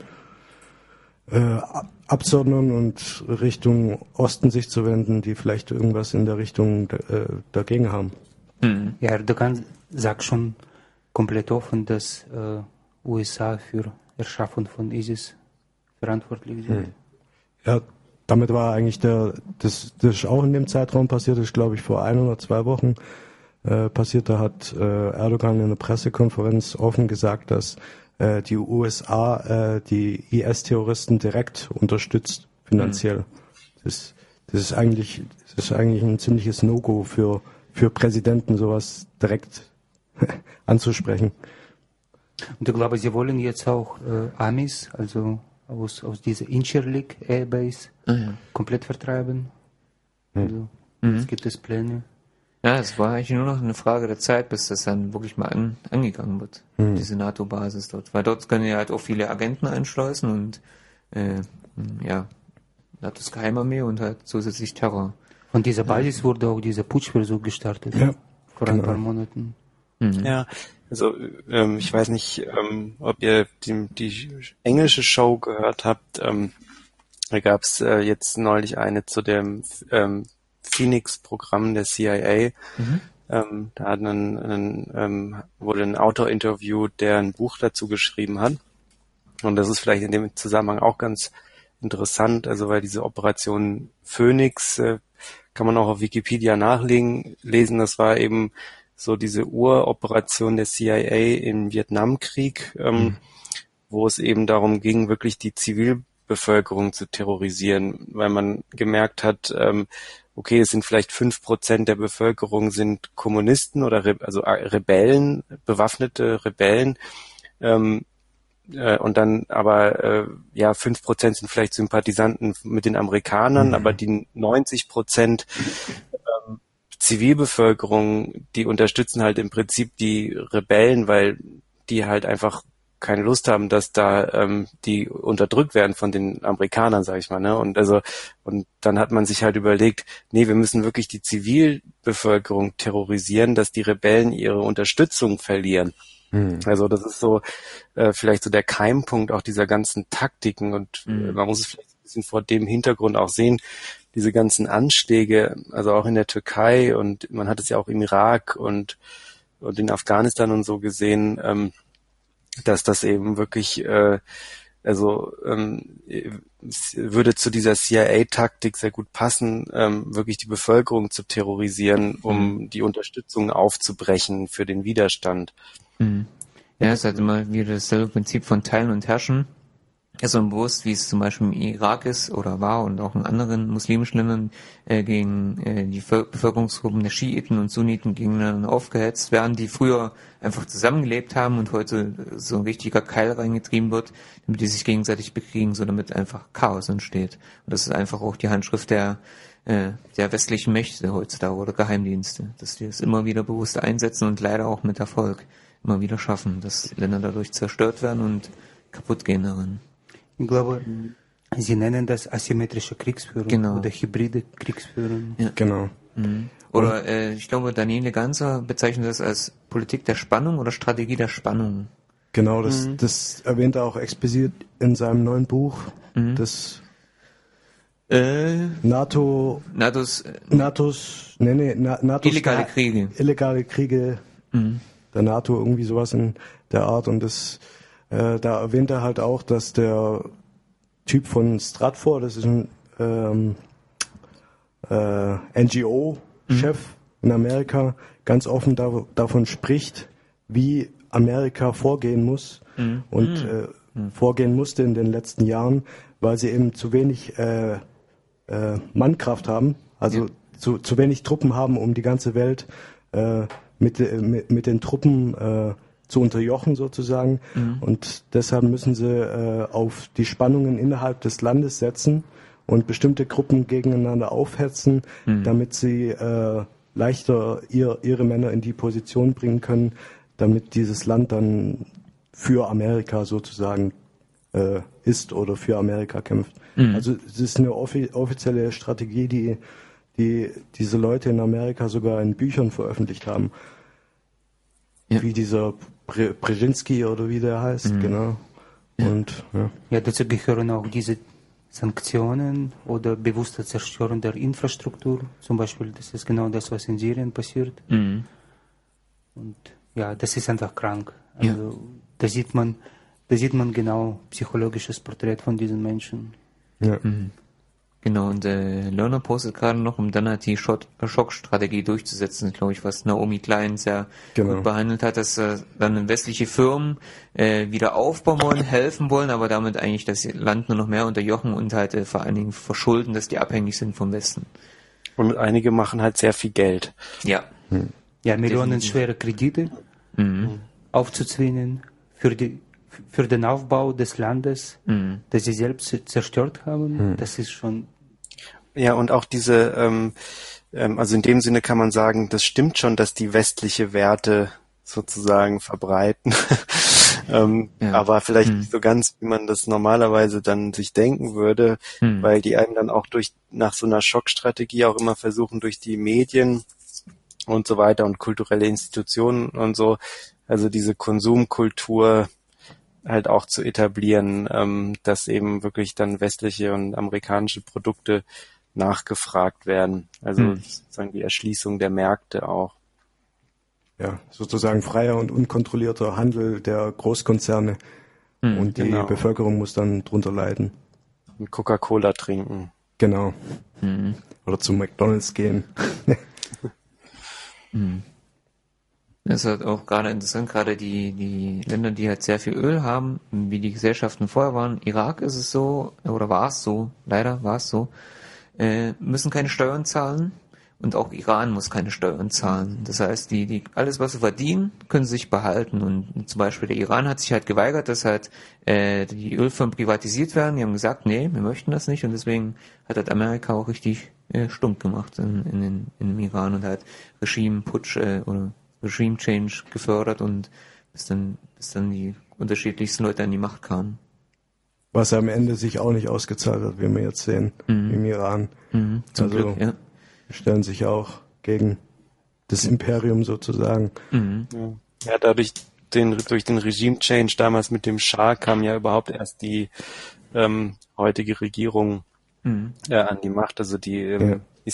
Speaker 3: absondern und Richtung Osten sich zu wenden, die vielleicht irgendwas in der Richtung dagegen haben.
Speaker 2: Mhm. Ja, Erdogan sagt schon komplett offen, dass USA für Erschaffung von ISIS verantwortlich sind.
Speaker 3: Ja, damit war eigentlich das ist auch in dem Zeitraum passiert, das ist glaube ich vor 1 oder 2 Wochen passiert. Da hat Erdogan in einer Pressekonferenz offen gesagt, dass die USA die IS-Terroristen direkt unterstützt, finanziell. Das ist eigentlich ein ziemliches No-Go für Präsidenten, sowas direkt anzusprechen.
Speaker 2: Und ich glaube, sie wollen jetzt auch Amis, also aus dieser Incirlik Airbase komplett vertreiben. Also, jetzt gibt es Pläne.
Speaker 1: Ja, es war eigentlich nur noch eine Frage der Zeit, bis das dann wirklich mal angegangen wird, diese NATO-Basis dort. Weil dort können ja halt auch viele Agenten einschleusen und NATOs Geheimarmee und halt zusätzlich Terror.
Speaker 2: Von dieser Basis wurde auch dieser Putschversuch gestartet, vor ein paar Monaten.
Speaker 4: Mhm. Ja, also ich weiß nicht, ob ihr die englische Show gehört habt. Da gab es jetzt neulich eine zu dem Phoenix-Programm der CIA. Da hat wurde ein Autor interviewt, der ein Buch dazu geschrieben hat. Und das ist vielleicht in dem Zusammenhang auch ganz interessant, also weil diese Operation Phoenix kann man auch auf Wikipedia nachlesen. Das war eben so diese Uroperation der CIA im Vietnamkrieg, wo es eben darum ging, wirklich die Zivilbevölkerung zu terrorisieren, weil man gemerkt hat, okay, es sind vielleicht 5% der Bevölkerung sind Kommunisten oder Rebellen, bewaffnete Rebellen, und dann aber 5% sind vielleicht Sympathisanten mit den Amerikanern, aber die 90% Zivilbevölkerung, die unterstützen halt im Prinzip die Rebellen, weil die halt einfach keine Lust haben, dass da die unterdrückt werden von den Amerikanern, sag ich mal, ne? Und dann hat man sich halt überlegt, nee, wir müssen wirklich die Zivilbevölkerung terrorisieren, dass die Rebellen ihre Unterstützung verlieren. Also das ist so vielleicht so der Keimpunkt auch dieser ganzen Taktiken und man muss es vielleicht ein bisschen vor dem Hintergrund auch sehen, diese ganzen Anschläge, also auch in der Türkei und man hat es ja auch im Irak und in Afghanistan und so gesehen, dass das eben wirklich, würde zu dieser CIA-Taktik sehr gut passen, wirklich die Bevölkerung zu terrorisieren, um die Unterstützung aufzubrechen für den Widerstand.
Speaker 1: Ja, es hat immer wieder dasselbe Prinzip von Teilen und Herrschen. Also bewusst, wie es zum Beispiel im Irak ist oder war und auch in anderen muslimischen Ländern gegen die Bevölkerungsgruppen der Schiiten und Sunniten gegeneinander aufgehetzt werden, die früher einfach zusammengelebt haben und heute so ein richtiger Keil reingetrieben wird, damit die sich gegenseitig bekriegen, so damit einfach Chaos entsteht. Und das ist einfach auch die Handschrift der westlichen Mächte heutzutage oder Geheimdienste, dass die es immer wieder bewusst einsetzen und leider auch mit Erfolg immer wieder schaffen, dass Länder dadurch zerstört werden und kaputt gehen darin.
Speaker 2: Ich glaube, Sie nennen das asymmetrische Kriegsführung oder hybride Kriegsführung.
Speaker 1: Ja.
Speaker 3: Genau.
Speaker 1: Oder ich glaube, Daniele Ganser bezeichnet das als Politik der Spannung oder Strategie der Spannung.
Speaker 3: Genau, das erwähnt er auch explizit in seinem neuen Buch, das NATO's illegale Kriege der NATO, irgendwie sowas in der Art. Und das da erwähnt er halt auch, dass der Typ von Stratfor, das ist ein NGO-Chef in Amerika, ganz offen davon spricht, wie Amerika vorgehen muss und vorgehen musste in den letzten Jahren, weil sie eben zu wenig Mannkraft haben, also zu wenig Truppen haben, um die ganze Welt mit den Truppen zu unterjochen sozusagen. Und deshalb müssen sie auf die Spannungen innerhalb des Landes setzen und bestimmte Gruppen gegeneinander aufhetzen, damit sie leichter ihre Männer in die Position bringen können, damit dieses Land dann für Amerika sozusagen ist oder für Amerika kämpft. Also es ist eine offizielle Strategie, die diese Leute in Amerika sogar in Büchern veröffentlicht haben. Ja. Wie dieser Brzezinski oder wie der heißt, genau. Und
Speaker 2: ja, dazu gehören auch diese Sanktionen oder bewusste Zerstörung der Infrastruktur. Zum Beispiel, das ist genau das, was in Syrien passiert. Und ja, das ist einfach krank. Also da sieht man genau psychologisches Porträt von diesen Menschen.
Speaker 3: Ja.
Speaker 1: Genau, und Lerner postet gerade noch, um dann halt die Schockstrategie durchzusetzen, glaube ich, was Naomi Klein sehr gut behandelt hat, dass dann westliche Firmen wieder aufbauen wollen, helfen wollen, aber damit eigentlich das Land nur noch mehr unterjochen und halt vor allen Dingen verschulden, dass die abhängig sind vom Westen.
Speaker 4: Und einige machen halt sehr viel Geld.
Speaker 1: Ja.
Speaker 2: Ja, millionenschwere Kredite aufzuzwingen für den Aufbau des Landes, das sie selbst zerstört haben, das ist schon...
Speaker 4: Ja, und auch diese, also in dem Sinne kann man sagen, das stimmt schon, dass die westliche Werte sozusagen verbreiten, aber vielleicht nicht so ganz, wie man das normalerweise dann sich denken würde, weil die einem dann auch nach so einer Schockstrategie auch immer versuchen, durch die Medien und so weiter und kulturelle Institutionen und so, also diese Konsumkultur halt auch zu etablieren, dass eben wirklich dann westliche und amerikanische Produkte nachgefragt werden. Also sozusagen die Erschließung der Märkte auch.
Speaker 3: Ja, sozusagen freier und unkontrollierter Handel der Großkonzerne und die Bevölkerung muss dann drunter leiden.
Speaker 4: Und Coca-Cola trinken.
Speaker 3: Genau. Oder zum McDonald's gehen.
Speaker 1: Das ist halt auch gerade interessant, gerade die Länder, die halt sehr viel Öl haben, wie die Gesellschaften vorher waren. Irak ist es so, oder war es so, leider war es so, müssen keine Steuern zahlen und auch Iran muss keine Steuern zahlen. Das heißt, die alles, was sie verdienen, können sie sich behalten. Und zum Beispiel der Iran hat sich halt geweigert, dass halt die Ölfirmen privatisiert werden. Die haben gesagt, nee, wir möchten das nicht und deswegen hat halt Amerika auch richtig stumpf gemacht in dem Iran und halt Regime-Putsch oder Regime-Change gefördert und bis dann die unterschiedlichsten Leute an die Macht kamen.
Speaker 3: Was am Ende sich auch nicht ausgezahlt hat, wie wir jetzt sehen, im Iran.
Speaker 1: Zum Glück, ja.
Speaker 3: Stellen sich auch gegen das Imperium sozusagen.
Speaker 4: Ja, durch den Regime-Change damals mit dem Schah kam ja überhaupt erst die heutige Regierung an die Macht, also die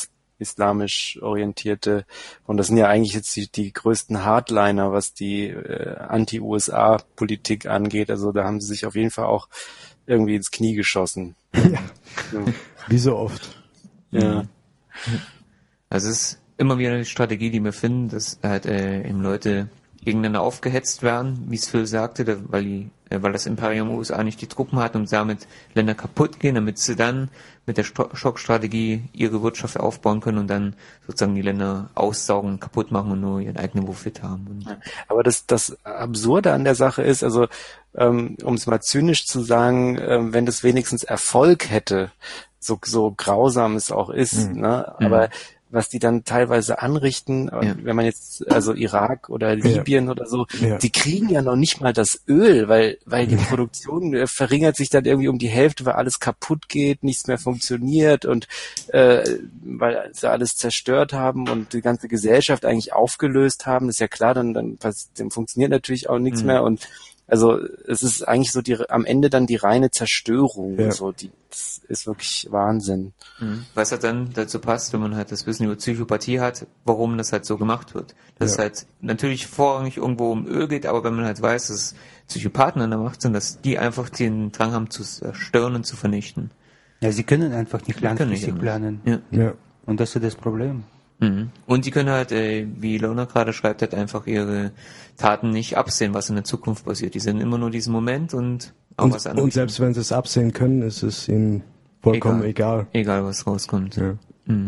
Speaker 4: islamisch orientierte, und das sind ja eigentlich jetzt die größten Hardliner, was die Anti-USA-Politik angeht. Also da haben sie sich auf jeden Fall auch irgendwie ins Knie geschossen.
Speaker 3: Ja. Wie so oft.
Speaker 4: Ja.
Speaker 1: Also es ist immer wieder eine Strategie, die wir finden, dass halt eben Leute gegeneinander aufgehetzt werden, wie es Phil sagte, weil das Imperium USA nicht die Truppen hat und damit Länder kaputt gehen, damit sie dann mit der Schockstrategie ihre Wirtschaft aufbauen können und dann sozusagen die Länder aussaugen, kaputt machen und nur ihren eigenen Profit haben. Und
Speaker 4: aber das Absurde an der Sache ist, also um es mal zynisch zu sagen, wenn das wenigstens Erfolg hätte, so grausam es auch ist, ne? Aber was die dann teilweise anrichten, wenn man jetzt, also Irak oder Libyen oder so, die kriegen ja noch nicht mal das Öl, weil die Produktion verringert sich dann irgendwie um die Hälfte, weil alles kaputt geht, nichts mehr funktioniert und weil sie alles zerstört haben und die ganze Gesellschaft eigentlich aufgelöst haben, ist ja klar, dann funktioniert natürlich auch nichts mehr, und also es ist eigentlich so am Ende dann die reine Zerstörung. Ja. So, das ist wirklich Wahnsinn.
Speaker 1: Was halt dann dazu passt, wenn man halt das Wissen über Psychopathie hat, warum das halt so gemacht wird. Dass es halt natürlich vorrangig irgendwo um Öl geht, aber wenn man halt weiß, dass Psychopathen an der Macht sind, dass die einfach den Drang haben zu zerstören und zu vernichten.
Speaker 2: Ja, sie können einfach nicht langfristig planen.
Speaker 3: Ja.
Speaker 2: Und das ist das Problem.
Speaker 1: Und die können halt, wie Lona gerade schreibt, halt einfach ihre Taten nicht absehen, was in der Zukunft passiert. Die sind immer nur diesen Moment und auch was anderes.
Speaker 3: Und selbst wenn sie es absehen können, ist es ihnen vollkommen egal.
Speaker 1: Egal, was rauskommt.
Speaker 3: Ja.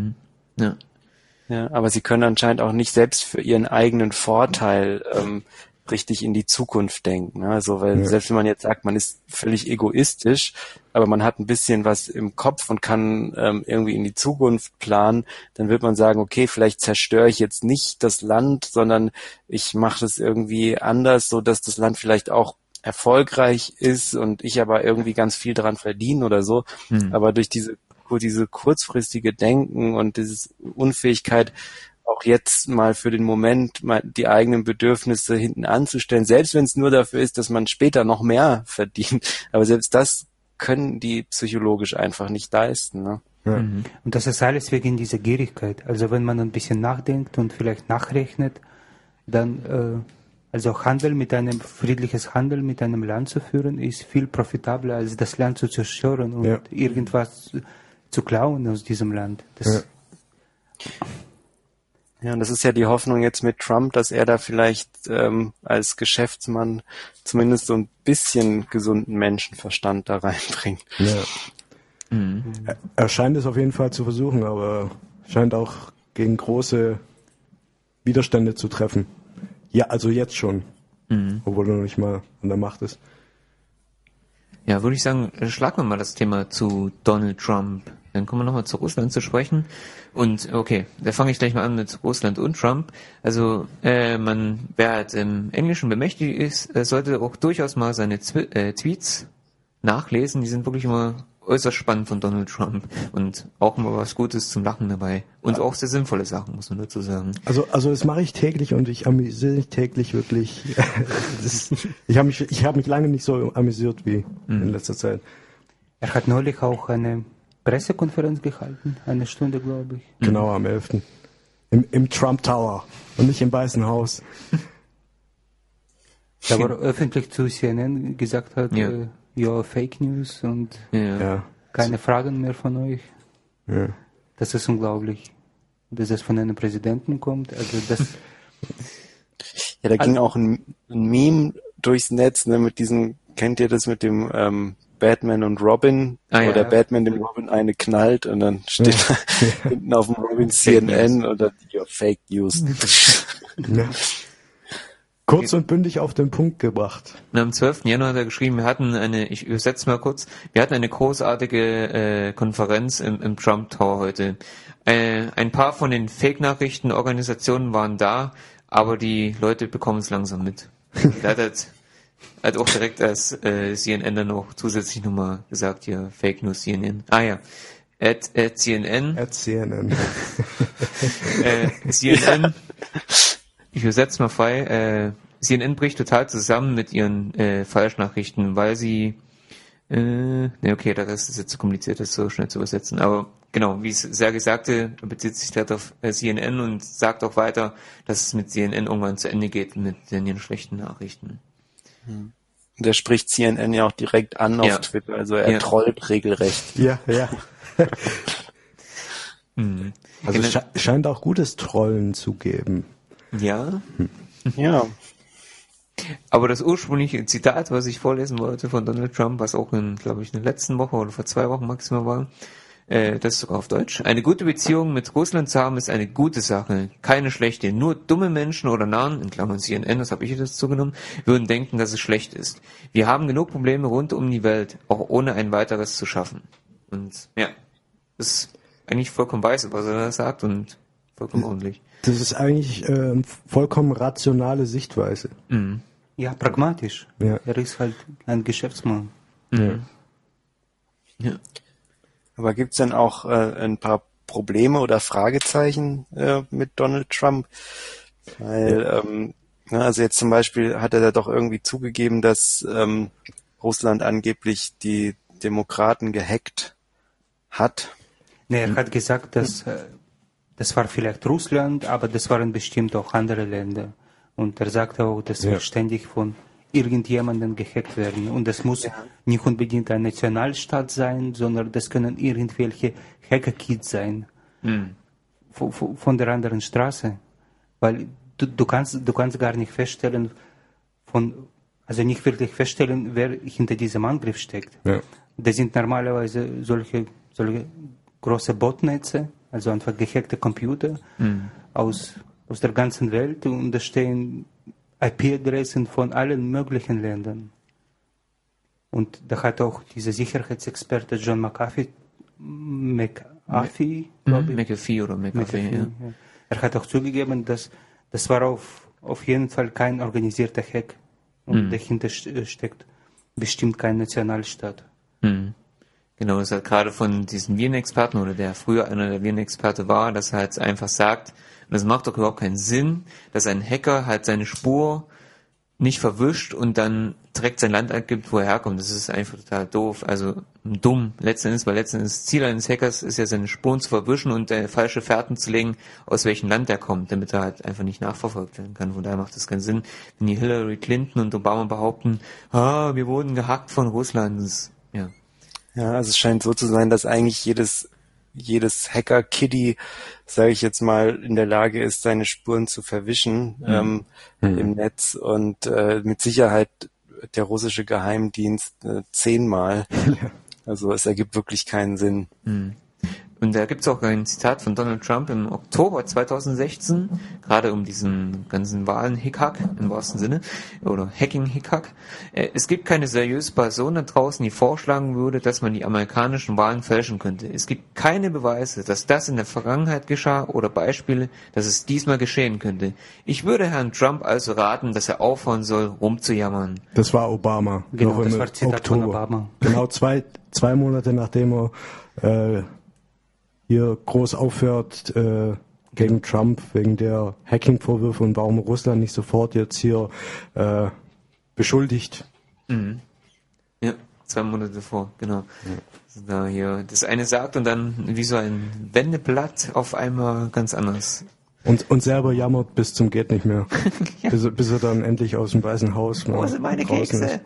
Speaker 4: Ja, aber sie können anscheinend auch nicht selbst für ihren eigenen Vorteil richtig in die Zukunft denken. Also, weil selbst wenn man jetzt sagt, man ist völlig egoistisch, aber man hat ein bisschen was im Kopf und kann irgendwie in die Zukunft planen, dann wird man sagen, okay, vielleicht zerstöre ich jetzt nicht das Land, sondern ich mache das irgendwie anders, so dass das Land vielleicht auch erfolgreich ist und ich aber irgendwie ganz viel daran verdiene oder so. Aber durch diese kurzfristige Denken und diese Unfähigkeit, auch jetzt mal für den Moment mal die eigenen Bedürfnisse hinten anzustellen, selbst wenn es nur dafür ist, dass man später noch mehr verdient. Aber selbst das können die psychologisch einfach nicht leisten. Ne?
Speaker 2: Ja. Und das ist alles wegen dieser Gierigkeit. Also wenn man ein bisschen nachdenkt und vielleicht nachrechnet, dann also friedliches Handeln mit einem Land zu führen, ist viel profitabler, als das Land zu zerstören und irgendwas zu klauen aus diesem Land.
Speaker 4: Ja, und das ist ja die Hoffnung jetzt mit Trump, dass er da vielleicht als Geschäftsmann zumindest so ein bisschen gesunden Menschenverstand da reinbringt.
Speaker 3: Ja. Er scheint es auf jeden Fall zu versuchen, aber scheint auch gegen große Widerstände zu treffen. Ja, also jetzt schon, obwohl er noch nicht mal an der Macht ist.
Speaker 1: Ja, würde ich sagen, schlagen wir mal das Thema zu Donald Trump. Dann kommen wir nochmal zu Russland zu sprechen. Und okay, da fange ich gleich mal an mit Russland und Trump. Also wer halt im Englischen bemächtigt ist, sollte auch durchaus mal seine Tweets nachlesen. Die sind wirklich immer äußerst spannend von Donald Trump und auch immer was Gutes zum Lachen dabei. Und auch sehr sinnvolle Sachen, muss man dazu sagen.
Speaker 3: Also das mache ich täglich und ich amüsiere mich täglich wirklich. Ich habe mich lange nicht so amüsiert wie in letzter Zeit.
Speaker 2: Er hat neulich auch eine Pressekonferenz gehalten, eine Stunde, glaube ich.
Speaker 3: Genau, am 11. Im Trump Tower und nicht im Weißen Haus.
Speaker 2: Da war öffentlich zu CNN gesagt hat, Fake News und keine Fragen mehr von euch.
Speaker 3: Ja.
Speaker 2: Das ist unglaublich, dass es von einem Präsidenten kommt. Also das.
Speaker 4: Ja, da ging auch ein Meme durchs Netz, ne, mit diesem, kennt ihr das mit dem Batman und Robin, wo der Batman dem Robin eine knallt und dann steht hinten auf dem Robin CNN oder Fake News.
Speaker 3: Ja. Kurz und bündig auf den Punkt gebracht.
Speaker 1: Und am 12. Januar hat er geschrieben, ich übersetze mal kurz, wir hatten eine großartige Konferenz im Trump Tower heute. Ein paar von den Fake-Nachrichten-Organisationen waren da, aber die Leute bekommen es langsam mit. Er hat auch direkt als CNN dann noch zusätzlich nochmal gesagt, hier, Fake News CNN. CNN. CNN. Ich übersetze mal frei. CNN bricht total zusammen mit ihren Falschnachrichten, weil sie Okay, der Rest ist jetzt zu kompliziert, das so schnell zu übersetzen. Aber genau, wie es Sergei sagte, er bezieht sich gerade auf CNN und sagt auch weiter, dass es mit CNN irgendwann zu Ende geht mit den schlechten Nachrichten.
Speaker 4: Und er spricht CNN ja auch direkt an auf Twitter, also er trollt regelrecht.
Speaker 3: Ja. Also es scheint auch gutes Trollen zu geben.
Speaker 1: Ja.
Speaker 4: Ja.
Speaker 1: Aber das ursprüngliche Zitat, was ich vorlesen wollte von Donald Trump, was auch glaube ich, in der letzten Woche oder vor 2 Wochen maximal war, das ist sogar auf Deutsch. Eine gute Beziehung mit Russland zu haben, ist eine gute Sache, keine schlechte. Nur dumme Menschen oder Narren, in Klammern CNN, das habe ich jetzt zugenommen, würden denken, dass es schlecht ist. Wir haben genug Probleme rund um die Welt, auch ohne ein weiteres zu schaffen. Und ja, das ist eigentlich vollkommen weiß, was er da sagt und vollkommen ordentlich.
Speaker 3: Das ist eigentlich vollkommen rationale Sichtweise.
Speaker 1: Mhm.
Speaker 2: Ja, pragmatisch.
Speaker 3: Ja.
Speaker 2: Er ist halt ein Geschäftsmann.
Speaker 1: Mhm. Ja.
Speaker 4: Aber gibt's denn auch ein paar Probleme oder Fragezeichen mit Donald Trump? Weil, also jetzt zum Beispiel hat er da doch irgendwie zugegeben, dass Russland angeblich die Demokraten gehackt hat.
Speaker 2: Nee, er hat gesagt, dass das war vielleicht Russland, aber das waren bestimmt auch andere Länder. Und er sagte auch, dass wir ständig von irgendjemandem gehackt werden. Und das muss nicht unbedingt ein Nationalstaat sein, sondern das können irgendwelche Hacker-Kids sein. Von der anderen Straße. Weil du kannst gar nicht feststellen, nicht wirklich feststellen, wer hinter diesem Angriff steckt.
Speaker 3: Ja.
Speaker 2: Das sind normalerweise solche große Botnetze, also einfach gehackte Computer aus der ganzen Welt, und da stehen IP-Adressen von allen möglichen Ländern. Und da hat auch dieser Sicherheitsexperte John McAfee, glaube ich.
Speaker 1: McAfee oder McAfee, ja.
Speaker 2: Er hat auch zugegeben, dass das war auf jeden Fall kein organisierter Hack. Und dahinter steckt bestimmt kein Nationalstaat.
Speaker 1: Genau, es hat gerade von diesen Virenexperten oder der früher einer der Virenexperte war, dass er halt einfach sagt, und das macht doch überhaupt keinen Sinn, dass ein Hacker halt seine Spur nicht verwischt und dann direkt sein Land angibt, wo er herkommt. Das ist einfach total doof, also dumm letztendlich, weil letztendlich das Ziel eines Hackers ist ja, seine Spuren zu verwischen und falsche Fährten zu legen, aus welchem Land er kommt, damit er halt einfach nicht nachverfolgt werden kann. Von daher macht das keinen Sinn, wenn die Hillary Clinton und Obama behaupten, wir wurden gehackt von Russland.
Speaker 4: Ja, also es scheint so zu sein, dass eigentlich jedes Hacker-Kiddie, sage ich jetzt mal, in der Lage ist, seine Spuren zu verwischen im Netz, und mit Sicherheit der russische Geheimdienst 10-mal. Also es ergibt wirklich keinen Sinn.
Speaker 1: Und da gibt es auch ein Zitat von Donald Trump im Oktober 2016, gerade um diesen ganzen Wahlen-Hickhack im wahrsten Sinne, oder Hacking-Hickhack. Es gibt keine seriöse Person da draußen, die vorschlagen würde, dass man die amerikanischen Wahlen fälschen könnte. Es gibt keine Beweise, dass das in der Vergangenheit geschah oder Beispiele, dass es diesmal geschehen könnte. Ich würde Herrn Trump also raten, dass er aufhören soll, rumzujammern.
Speaker 3: Das war Obama.
Speaker 2: Genau, das war Zitat von Obama.
Speaker 3: Genau, zwei Monate nachdem er hier groß aufhört gegen Trump wegen der Hacking-Vorwürfe und warum Russland nicht sofort jetzt hier beschuldigt.
Speaker 1: Ja, 2 Monate vor, genau. Also da hier das eine sagt und dann wie so ein Wendeblatt auf einmal ganz anders.
Speaker 3: Und selber jammert bis zum geht nicht mehr. bis er dann endlich aus dem Weißen Haus
Speaker 1: Wo sind meine Kekse?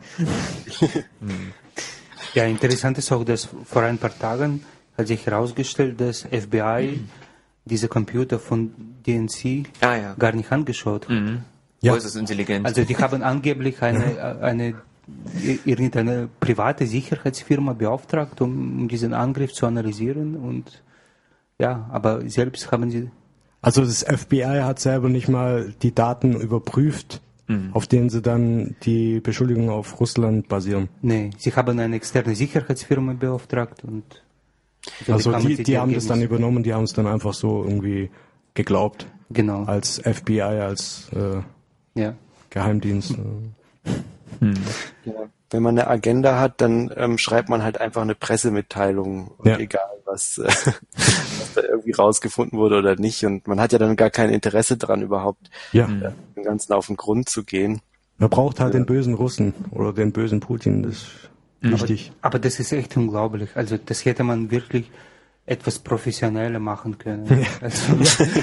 Speaker 2: Ja, interessant ist auch, dass vor ein paar Tagen hat sich herausgestellt, dass FBI diese Computer von DNC gar nicht angeschaut.
Speaker 1: Ja. Äußerst intelligent.
Speaker 2: Also die haben angeblich irgendeine private Sicherheitsfirma beauftragt, um diesen Angriff zu analysieren, und aber selbst haben sie...
Speaker 3: Also das FBI hat selber nicht mal die Daten überprüft, auf denen sie dann die Beschuldigungen auf Russland basieren.
Speaker 2: Nee, sie haben eine externe Sicherheitsfirma beauftragt, und
Speaker 3: also die haben das dann übernommen, die haben es dann einfach so irgendwie geglaubt.
Speaker 2: Genau.
Speaker 3: Als FBI, als Geheimdienst.
Speaker 4: Ja. Wenn man eine Agenda hat, dann schreibt man halt einfach eine Pressemitteilung, egal was da irgendwie rausgefunden wurde oder nicht. Und man hat ja dann gar kein Interesse dran, überhaupt dem Ganzen auf den Grund zu gehen.
Speaker 3: Man braucht halt den bösen Russen oder den bösen Putin. Das wichtig.
Speaker 2: Aber das ist echt unglaublich. Also das hätte man wirklich etwas professioneller machen können. Also,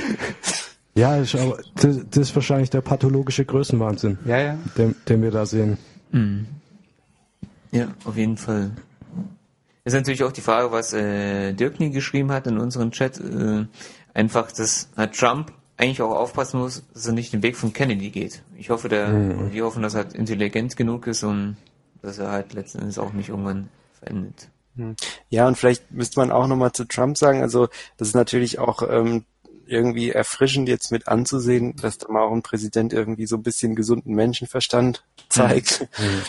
Speaker 3: ja, das ist wahrscheinlich der pathologische Größenwahnsinn, den wir da sehen.
Speaker 1: Mhm. Ja, auf jeden Fall. Ist natürlich auch die Frage, was Dirkny geschrieben hat in unserem Chat. Einfach, dass Trump eigentlich auch aufpassen muss, dass er nicht den Weg von Kennedy geht. Ich hoffe, wir hoffen, dass er halt intelligent genug ist und dass er halt letzten Endes auch nicht irgendwann verendet.
Speaker 4: Ja, und vielleicht müsste man auch nochmal zu Trump sagen, also das ist natürlich auch irgendwie erfrischend jetzt mit anzusehen, dass da mal auch ein Präsident irgendwie so ein bisschen gesunden Menschenverstand zeigt.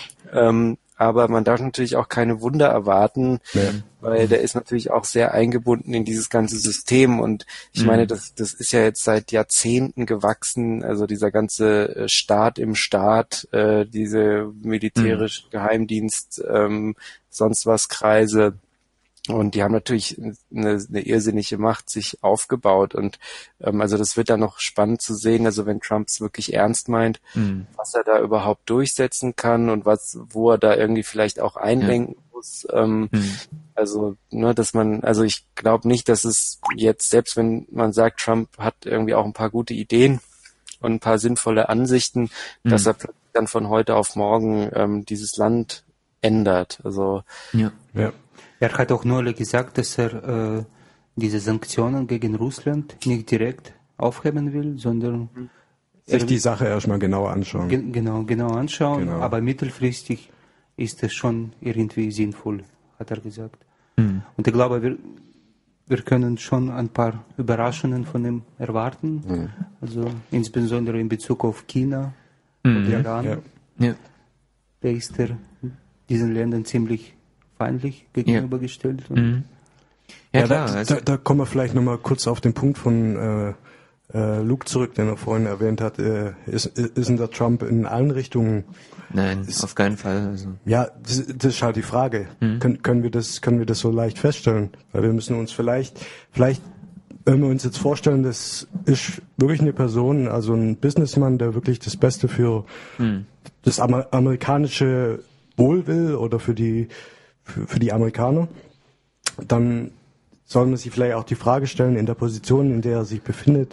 Speaker 4: Aber man darf natürlich auch keine Wunder erwarten, weil der ist natürlich auch sehr eingebunden in dieses ganze System und ich meine, das ist ja jetzt seit Jahrzehnten gewachsen, also dieser ganze Staat im Staat, diese militärische Geheimdienst, sonst was Kreise. Und die haben natürlich eine irrsinnige Macht sich aufgebaut und also das wird dann noch spannend zu sehen, also wenn Trump es wirklich ernst meint, was er da überhaupt durchsetzen kann und wo er da irgendwie vielleicht auch einlenken muss. Also, also ich glaube nicht, dass es jetzt, selbst wenn man sagt, Trump hat irgendwie auch ein paar gute Ideen und ein paar sinnvolle Ansichten, dass er dann von heute auf morgen dieses Land ändert. Also
Speaker 2: ja. Er hat auch neulich gesagt, dass er diese Sanktionen gegen Russland nicht direkt aufheben will, sondern
Speaker 3: sich die Sache erstmal genauer anschauen.
Speaker 2: Genau anschauen, aber mittelfristig ist es schon irgendwie sinnvoll, hat er gesagt. Und ich glaube, wir können schon ein paar Überraschungen von ihm erwarten, also insbesondere in Bezug auf China und Iran.
Speaker 1: Ja.
Speaker 2: Da ist er diesen Ländern ziemlich feindlich gegenübergestellt.
Speaker 3: Ja, da kommen wir vielleicht nochmal kurz auf den Punkt von Luke zurück, den er vorhin erwähnt hat. Ist denn der Trump in allen Richtungen?
Speaker 1: Nein, auf keinen Fall. Also.
Speaker 3: Ja, das ist halt die Frage. Können wir das so leicht feststellen? Weil wir müssen uns vielleicht, wenn wir uns jetzt vorstellen, das ist wirklich eine Person, also ein Businessman, der wirklich das Beste für das amerikanische Wohl will oder für die Amerikaner, dann soll man sich vielleicht auch die Frage stellen, in der Position, in der er sich befindet,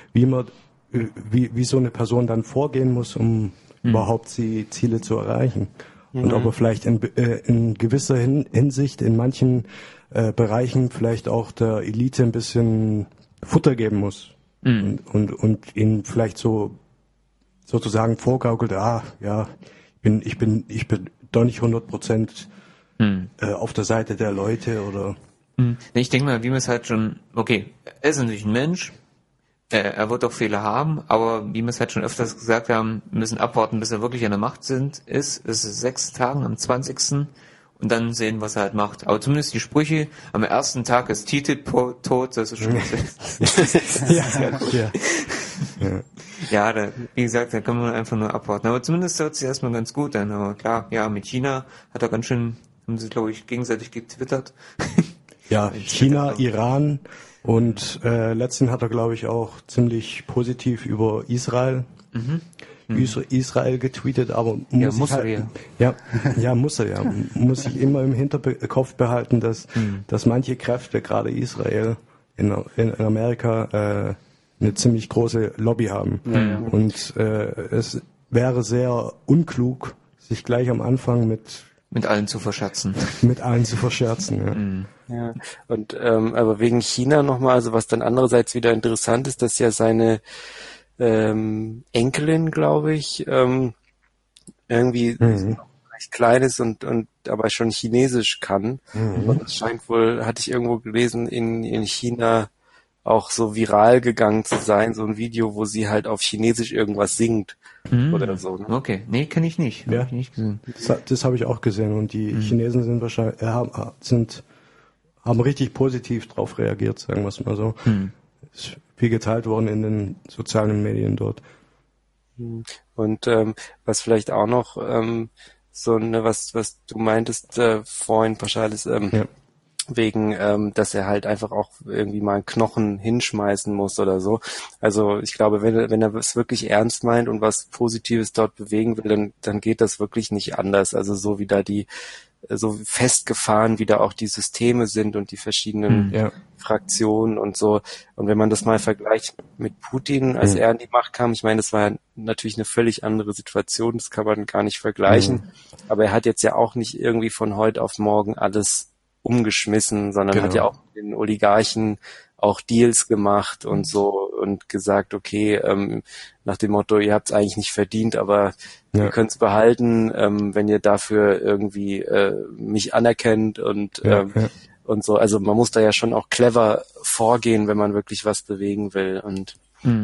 Speaker 3: wie so eine Person dann vorgehen muss, um überhaupt die Ziele zu erreichen. Und ob er vielleicht in gewisser Hinsicht in manchen Bereichen vielleicht auch der Elite ein bisschen Futter geben muss. Und ihnen vielleicht so sozusagen vorgaukelt, ich bin doch nicht 100% auf der Seite der Leute oder.
Speaker 1: Ich denke mal, wie man es halt schon, okay, er ist natürlich ein Mensch, er wird auch Fehler haben, aber wie wir es halt schon öfters gesagt haben, wir müssen abwarten, bis er wirklich an der Macht ist 6 Tagen am 20. und dann sehen, was er halt macht. Aber zumindest die Sprüche, am ersten Tag ist TTIP tot, das ist schon wie gesagt, da kann man einfach nur abwarten. Aber zumindest hört sich erstmal ganz gut an. Aber klar, mit China hat er ganz schön, haben sie, glaube ich, gegenseitig getwittert.
Speaker 3: Ja, China, Iran und letztens hat er, glaube ich, auch ziemlich positiv über Israel getweetet, aber muss ich immer im Hinterkopf behalten, dass manche Kräfte, gerade Israel in Amerika, eine ziemlich große Lobby haben. Und es wäre sehr unklug, sich gleich am Anfang
Speaker 1: mit allen zu verscherzen.
Speaker 4: Ja, und aber wegen China nochmal, also was dann andererseits wieder interessant ist, dass ja seine Enkelin, glaube ich, irgendwie recht klein ist und aber schon Chinesisch kann. Und es scheint wohl, hatte ich irgendwo gelesen, in China auch so viral gegangen zu sein, so ein Video, wo sie halt auf Chinesisch irgendwas singt oder so. Ne?
Speaker 1: Okay, nee, kenne ich nicht.
Speaker 3: Ja.
Speaker 1: Hab ich nicht gesehen.
Speaker 3: Das habe ich auch gesehen und die Chinesen sind wahrscheinlich haben richtig positiv drauf reagiert, sagen wir es mal so. Ist viel geteilt worden in den sozialen Medien dort.
Speaker 4: Und was vielleicht auch noch was du meintest vorhin, Paschalis, wegen, dass er halt einfach auch irgendwie mal einen Knochen hinschmeißen muss oder so. Also ich glaube, wenn er es wirklich ernst meint und was Positives dort bewegen will, dann geht das wirklich nicht anders. Also so wie da so festgefahren, wie da auch die Systeme sind und die verschiedenen Fraktionen und so. Und wenn man das mal vergleicht mit Putin, als er an die Macht kam, ich meine, das war natürlich eine völlig andere Situation, das kann man gar nicht vergleichen. Aber er hat jetzt ja auch nicht irgendwie von heute auf morgen alles umgeschmissen, sondern hat ja auch mit den Oligarchen auch Deals gemacht und so und gesagt, okay, nach dem Motto, ihr habt es eigentlich nicht verdient, aber ihr könnt es behalten, wenn ihr dafür irgendwie mich anerkennt und so. Also man muss da ja schon auch clever vorgehen, wenn man wirklich was bewegen will. Und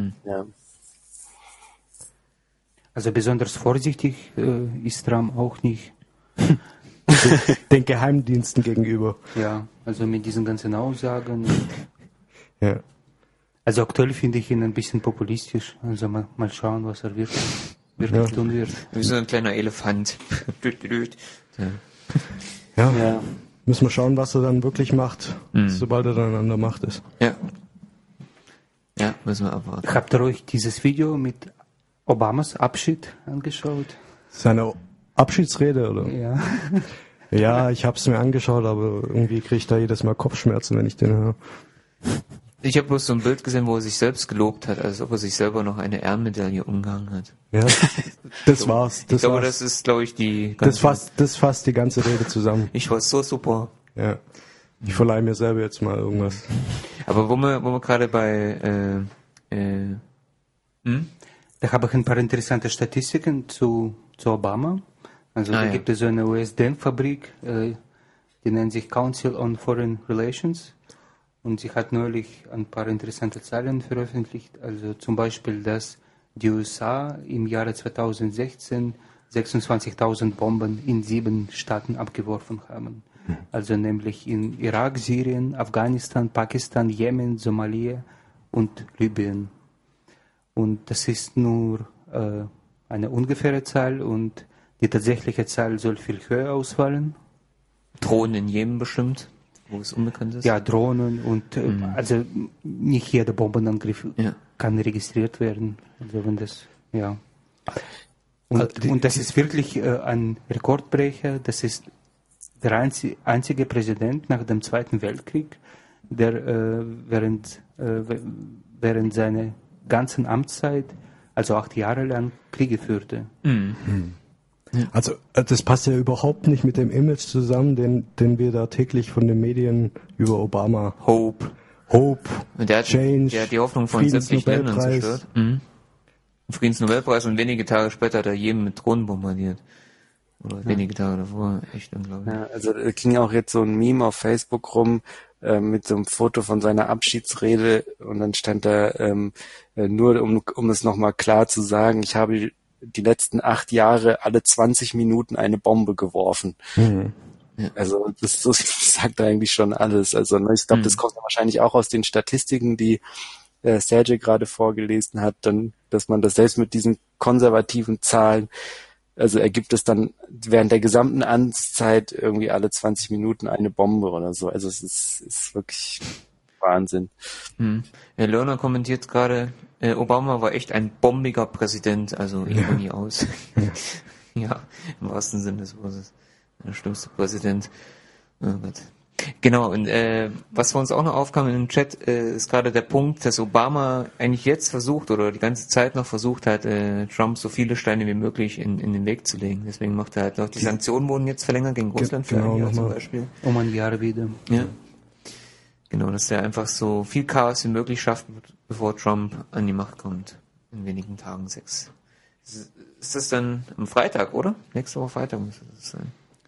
Speaker 2: Also besonders vorsichtig ist Trump auch nicht.
Speaker 3: Den Geheimdiensten gegenüber.
Speaker 2: Ja, also mit diesen ganzen Aussagen. Also aktuell finde ich ihn ein bisschen populistisch. Also mal schauen, was er wirklich tun wird.
Speaker 1: Wie so ein kleiner Elefant.
Speaker 3: Ja. Müssen wir schauen, was er dann wirklich macht, sobald er dann an der Macht ist.
Speaker 1: Ja, müssen wir abwarten.
Speaker 2: Habt ihr euch dieses Video mit Obamas Abschied angeschaut?
Speaker 3: Seine Abschiedsrede, oder?
Speaker 2: Ja.
Speaker 3: Ja, ich habe es mir angeschaut, aber irgendwie kriege ich da jedes Mal Kopfschmerzen, wenn ich den höre.
Speaker 1: Ich habe bloß so ein Bild gesehen, wo er sich selbst gelobt hat, als ob er sich selber noch eine Ehrenmedaille umgehangen hat.
Speaker 3: Ja, das war's.
Speaker 1: Ich glaube, das ist, glaube ich, die
Speaker 3: ganze... Das fasst die ganze Rede zusammen.
Speaker 1: Ich war so super.
Speaker 3: Ja. Ich verleihe mir selber jetzt mal irgendwas.
Speaker 1: Aber wo wir gerade bei...
Speaker 2: Da habe ich ein paar interessante Statistiken zu Obama. Also da gibt es so eine US-Denkfabrik, die nennt sich Council on Foreign Relations. Und sie hat neulich ein paar interessante Zahlen veröffentlicht. Also zum Beispiel, dass die USA im Jahre 2016 26.000 Bomben in 7 Staaten abgeworfen haben. Also nämlich in Irak, Syrien, Afghanistan, Pakistan, Jemen, Somalia und Libyen. Und das ist nur eine ungefähre Zahl und die tatsächliche Zahl soll viel höher ausfallen.
Speaker 1: Drohnen in Jemen bestimmt, wo es unbekannt ist?
Speaker 2: Ja, Drohnen und also nicht jeder Bombenangriff kann registriert werden. Also wenn das, Und das ist wirklich ein Rekordbrecher. Das ist der einzige Präsident nach dem Zweiten Weltkrieg, der während seiner ganzen Amtszeit, also 8 Jahre lang, Kriege führte.
Speaker 3: Also das passt ja überhaupt nicht mit dem Image zusammen, den wir da täglich von den Medien über Obama...
Speaker 1: Hope. Und der hat die Hoffnung von 70 Ländern zerstört. Friedensnobelpreis und wenige Tage später hat er Jemen mit Drohnen bombardiert. Oder wenige Tage davor, echt unglaublich.
Speaker 4: Ja, also da ging auch jetzt so ein Meme auf Facebook rum, mit so einem Foto von seiner Abschiedsrede und dann stand da nur, um es nochmal klar zu sagen, ich habe die letzten 8 Jahre alle 20 Minuten eine Bombe geworfen. Ja. Also das sagt eigentlich schon alles. Also ich glaube, das kommt wahrscheinlich auch aus den Statistiken, die Sergej gerade vorgelesen hat, dann, dass man das selbst mit diesen konservativen Zahlen, also ergibt es dann während der gesamten Amtszeit irgendwie alle 20 Minuten eine Bombe oder so. Also es ist wirklich Wahnsinn.
Speaker 1: Herr Lerner kommentiert gerade, Obama war echt ein bombiger Präsident, also Ironie aus. Ja, im wahrsten Sinne des Wortes. Der schlimmste Präsident. Oh Gott. Genau, und was für uns auch noch aufkam in dem Chat, ist gerade der Punkt, dass Obama eigentlich jetzt versucht oder die ganze Zeit noch versucht hat, Trump so viele Steine wie möglich in den Weg zu legen. Deswegen macht er halt noch, die Sanktionen wurden jetzt verlängert gegen Russland für ein Jahr zum Beispiel.
Speaker 2: Um ein Jahr wieder.
Speaker 1: Ja. Genau, dass er einfach so viel Chaos wie möglich schafft, bevor Trump an die Macht kommt. In wenigen Tagen 6. Ist das dann am Freitag, oder? Nächste Woche Freitag müsste das sein.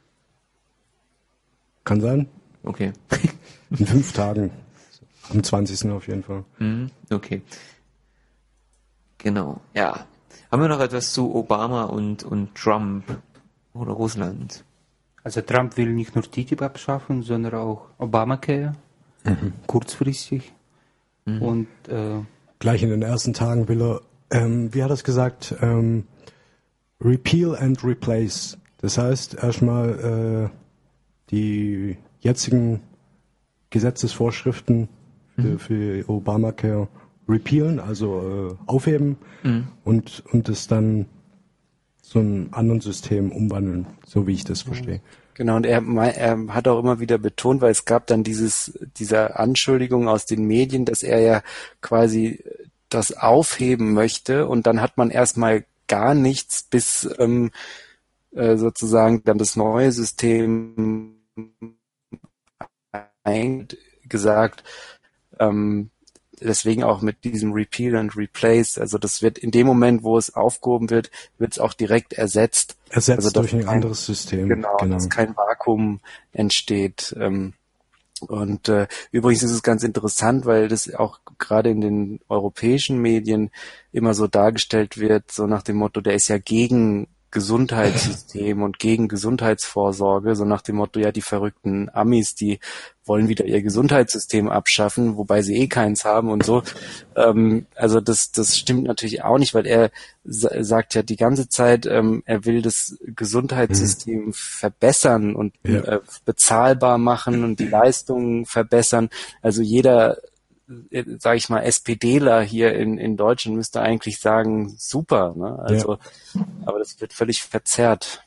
Speaker 3: Kann sein.
Speaker 1: Okay.
Speaker 3: In 5 Tagen. Am 20. auf jeden Fall.
Speaker 1: Okay. Genau. Ja. Haben wir noch etwas zu Obama und Trump oder Russland?
Speaker 2: Also Trump will nicht nur TTIP abschaffen, sondern auch Obamacare. Kurzfristig. Und
Speaker 3: gleich in den ersten Tagen will er, wie hat er es gesagt, repeal and replace. Das heißt erstmal die jetzigen Gesetzesvorschriften für Obamacare repealen, also aufheben und es dann so einem anderen System umwandeln, so wie ich das verstehe.
Speaker 4: Genau, und er hat auch immer wieder betont, weil es gab dann diese Anschuldigung aus den Medien, dass er ja quasi das aufheben möchte und dann hat man erstmal gar nichts, bis sozusagen dann das neue System gesagt, deswegen auch mit diesem Repeal and Replace, also das wird in dem Moment, wo es aufgehoben wird, wird es auch direkt ersetzt.
Speaker 3: Also durch ein anderes System.
Speaker 4: Genau, dass kein Vakuum entsteht. Und übrigens ist es ganz interessant, weil das auch gerade in den europäischen Medien immer so dargestellt wird, so nach dem Motto, der ist ja gegen Gesundheitssystem und gegen Gesundheitsvorsorge, so nach dem Motto, ja, die verrückten Amis, die wollen wieder ihr Gesundheitssystem abschaffen, wobei sie eh keins haben und so. Also das stimmt natürlich auch nicht, weil er sagt ja die ganze Zeit, er will das Gesundheitssystem verbessern und bezahlbar machen und die Leistungen verbessern. Also jeder, sage ich mal, SPDler hier in Deutschland müsste eigentlich sagen, super, ne? Also, aber das wird völlig verzerrt.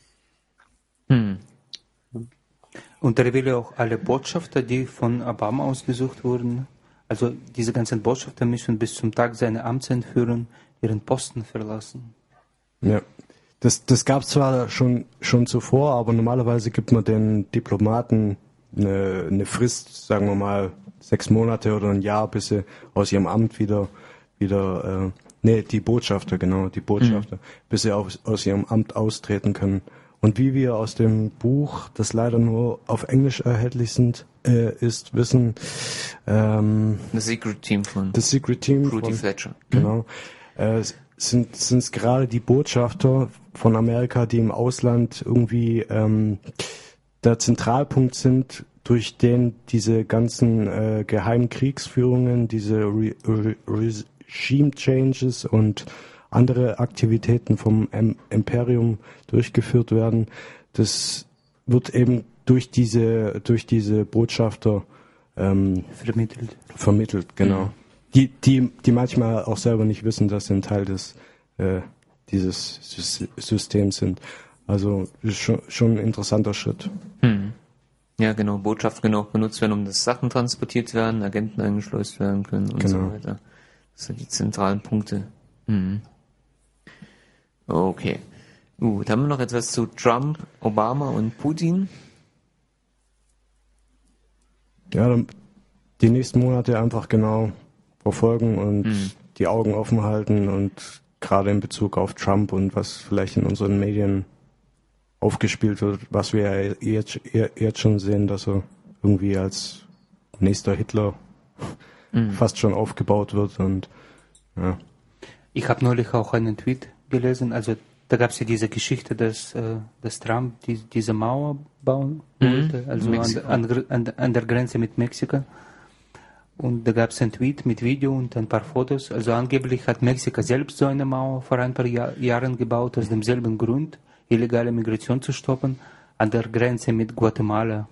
Speaker 2: Und er will ja auch alle Botschafter, die von Obama ausgesucht wurden, also diese ganzen Botschafter müssen bis zum Tag seiner Amtseinführung ihren Posten verlassen.
Speaker 3: Ja, das gab es zwar schon zuvor, aber normalerweise gibt man den Diplomaten eine Frist, sagen wir mal 6 Monate oder ein Jahr, bis sie aus ihrem Amt wieder die Botschafter, bis sie aus ihrem Amt austreten können. Und wie wir aus dem Buch, das leider nur auf Englisch erhältlich wissen,
Speaker 1: The Secret Team von
Speaker 3: Rudy
Speaker 1: Fletcher.
Speaker 3: Genau. Sind es gerade die Botschafter von Amerika, die im Ausland irgendwie der Zentralpunkt sind, durch den diese ganzen geheimen Kriegsführungen, diese Regime Changes und andere Aktivitäten vom Imperium durchgeführt werden. Das wird eben durch diese Botschafter vermittelt, genau. Die manchmal auch selber nicht wissen, dass sie ein Teil dieses Systems sind. Also ist schon ein interessanter Schritt.
Speaker 1: Ja, genau. Botschaften können auch benutzt werden, um dass Sachen transportiert werden, Agenten eingeschleust werden können und so weiter. Das sind die zentralen Punkte. Okay. Gut, haben wir noch etwas zu Trump, Obama und Putin?
Speaker 3: Ja, die nächsten Monate einfach genau verfolgen und die Augen offen halten und gerade in Bezug auf Trump und was vielleicht in unseren Medien aufgespielt wird, was wir jetzt schon sehen, dass er irgendwie als nächster Hitler fast schon aufgebaut wird und ja.
Speaker 2: Ich habe neulich auch einen Tweet gelesen, also da gab es ja diese Geschichte, dass Trump diese Mauer bauen wollte, also an der Grenze mit Mexiko. Und da gab es einen Tweet mit Video und ein paar Fotos. Also angeblich hat Mexiko selbst so eine Mauer vor ein paar Jahren gebaut, aus demselben Grund, illegale Migration zu stoppen, an der Grenze mit Guatemala.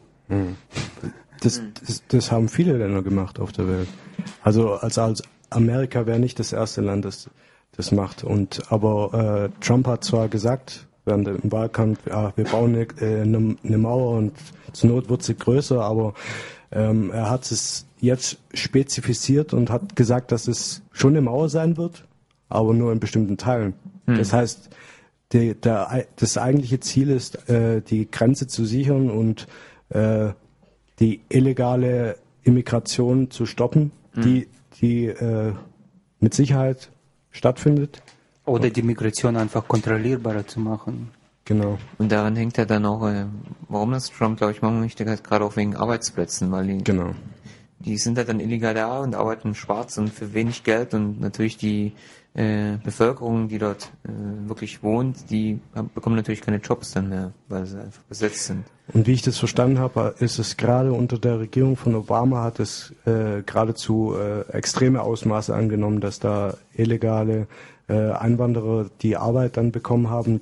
Speaker 3: Das haben viele Länder gemacht auf der Welt. Also als Amerika wäre nicht das erste Land, das macht. Aber Trump hat zwar gesagt, während im Wahlkampf, wir bauen eine Mauer und zur Not wird sie größer, aber er hat es jetzt spezifiziert und hat gesagt, dass es schon eine Mauer sein wird, aber nur in bestimmten Teilen. Das heißt, das eigentliche Ziel ist, die Grenze zu sichern und die illegale Immigration zu stoppen, die mit Sicherheit stattfindet.
Speaker 2: Oder die Migration einfach kontrollierbarer zu machen.
Speaker 3: Genau.
Speaker 1: Und daran hängt ja dann auch, warum das Trump, glaube ich, machen möchte, gerade auch wegen Arbeitsplätzen, weil die sind halt dann illegal da und arbeiten schwarz und für wenig Geld und natürlich die Bevölkerung, die dort wirklich wohnt, die bekommen natürlich keine Jobs dann mehr, weil sie einfach besetzt sind.
Speaker 3: Und wie ich das verstanden habe, ist es gerade unter der Regierung von Obama hat es geradezu extreme Ausmaße angenommen, dass da illegale Einwanderer die Arbeit dann bekommen haben,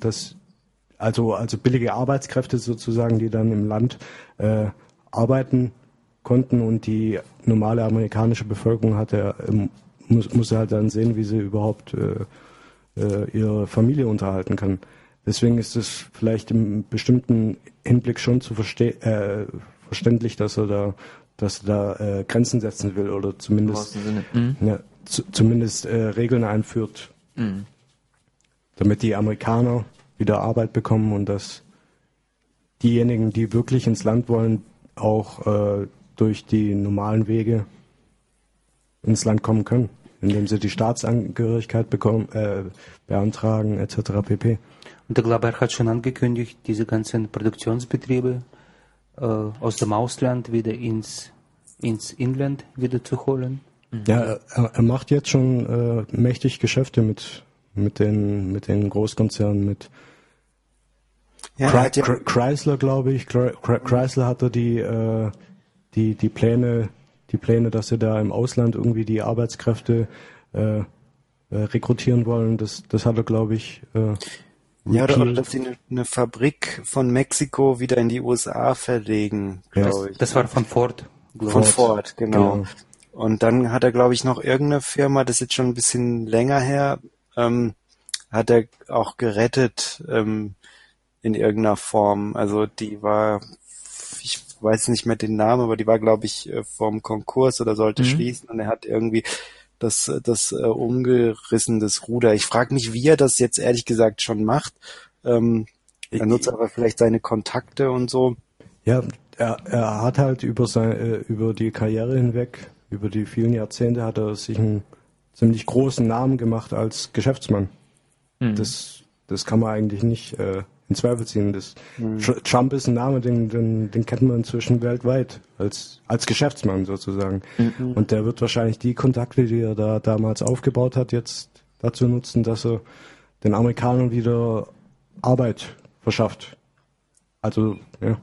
Speaker 3: also billige Arbeitskräfte sozusagen, die dann im Land arbeiten konnten und die normale amerikanische Bevölkerung musste halt dann sehen, wie sie überhaupt ihre Familie unterhalten kann. Deswegen ist es vielleicht im bestimmten Hinblick schon verständlich, dass er da Grenzen setzen will oder zumindest zumindest Regeln einführt, damit die Amerikaner wieder Arbeit bekommen und dass diejenigen, die wirklich ins Land wollen, auch durch die normalen Wege ins Land kommen können, indem sie die Staatsangehörigkeit beantragen etc. pp.
Speaker 2: Und ich glaube, er hat schon angekündigt, diese ganzen Produktionsbetriebe aus dem Ausland wieder ins Inland wieder zu holen.
Speaker 3: Ja, er macht jetzt schon mächtig Geschäfte mit den Großkonzernen, mit Chrysler, glaube ich. Chrysler hatte die Pläne, dass sie da im Ausland irgendwie die Arbeitskräfte rekrutieren wollen. Das hat er, glaube ich.
Speaker 4: Oder dass sie eine Fabrik von Mexiko wieder in die USA verlegen, glaube ich.
Speaker 2: Das war von Ford.
Speaker 4: Von Ford, genau. Und dann hat er, glaube ich, noch irgendeine Firma, das ist jetzt schon ein bisschen länger her, hat er auch gerettet in irgendeiner Form. Also die war, ich weiß nicht mehr den Namen, aber die war, glaube ich, vom Konkurs oder sollte schließen und er hat irgendwie das umgerissen, das Ruder. Ich frage mich, wie er das jetzt ehrlich gesagt schon macht. Er nutzt aber vielleicht seine Kontakte und so.
Speaker 3: Ja, er hat halt über die Karriere hinweg, über die vielen Jahrzehnte hat er sich einen ziemlich großen Namen gemacht als Geschäftsmann. Das kann man eigentlich nicht in Zweifel ziehen. Trump ist ein Name, den kennt man inzwischen weltweit als Geschäftsmann sozusagen. Und der wird wahrscheinlich die Kontakte, die er da damals aufgebaut hat, jetzt dazu nutzen, dass er den Amerikanern wieder Arbeit verschafft. Also, ja.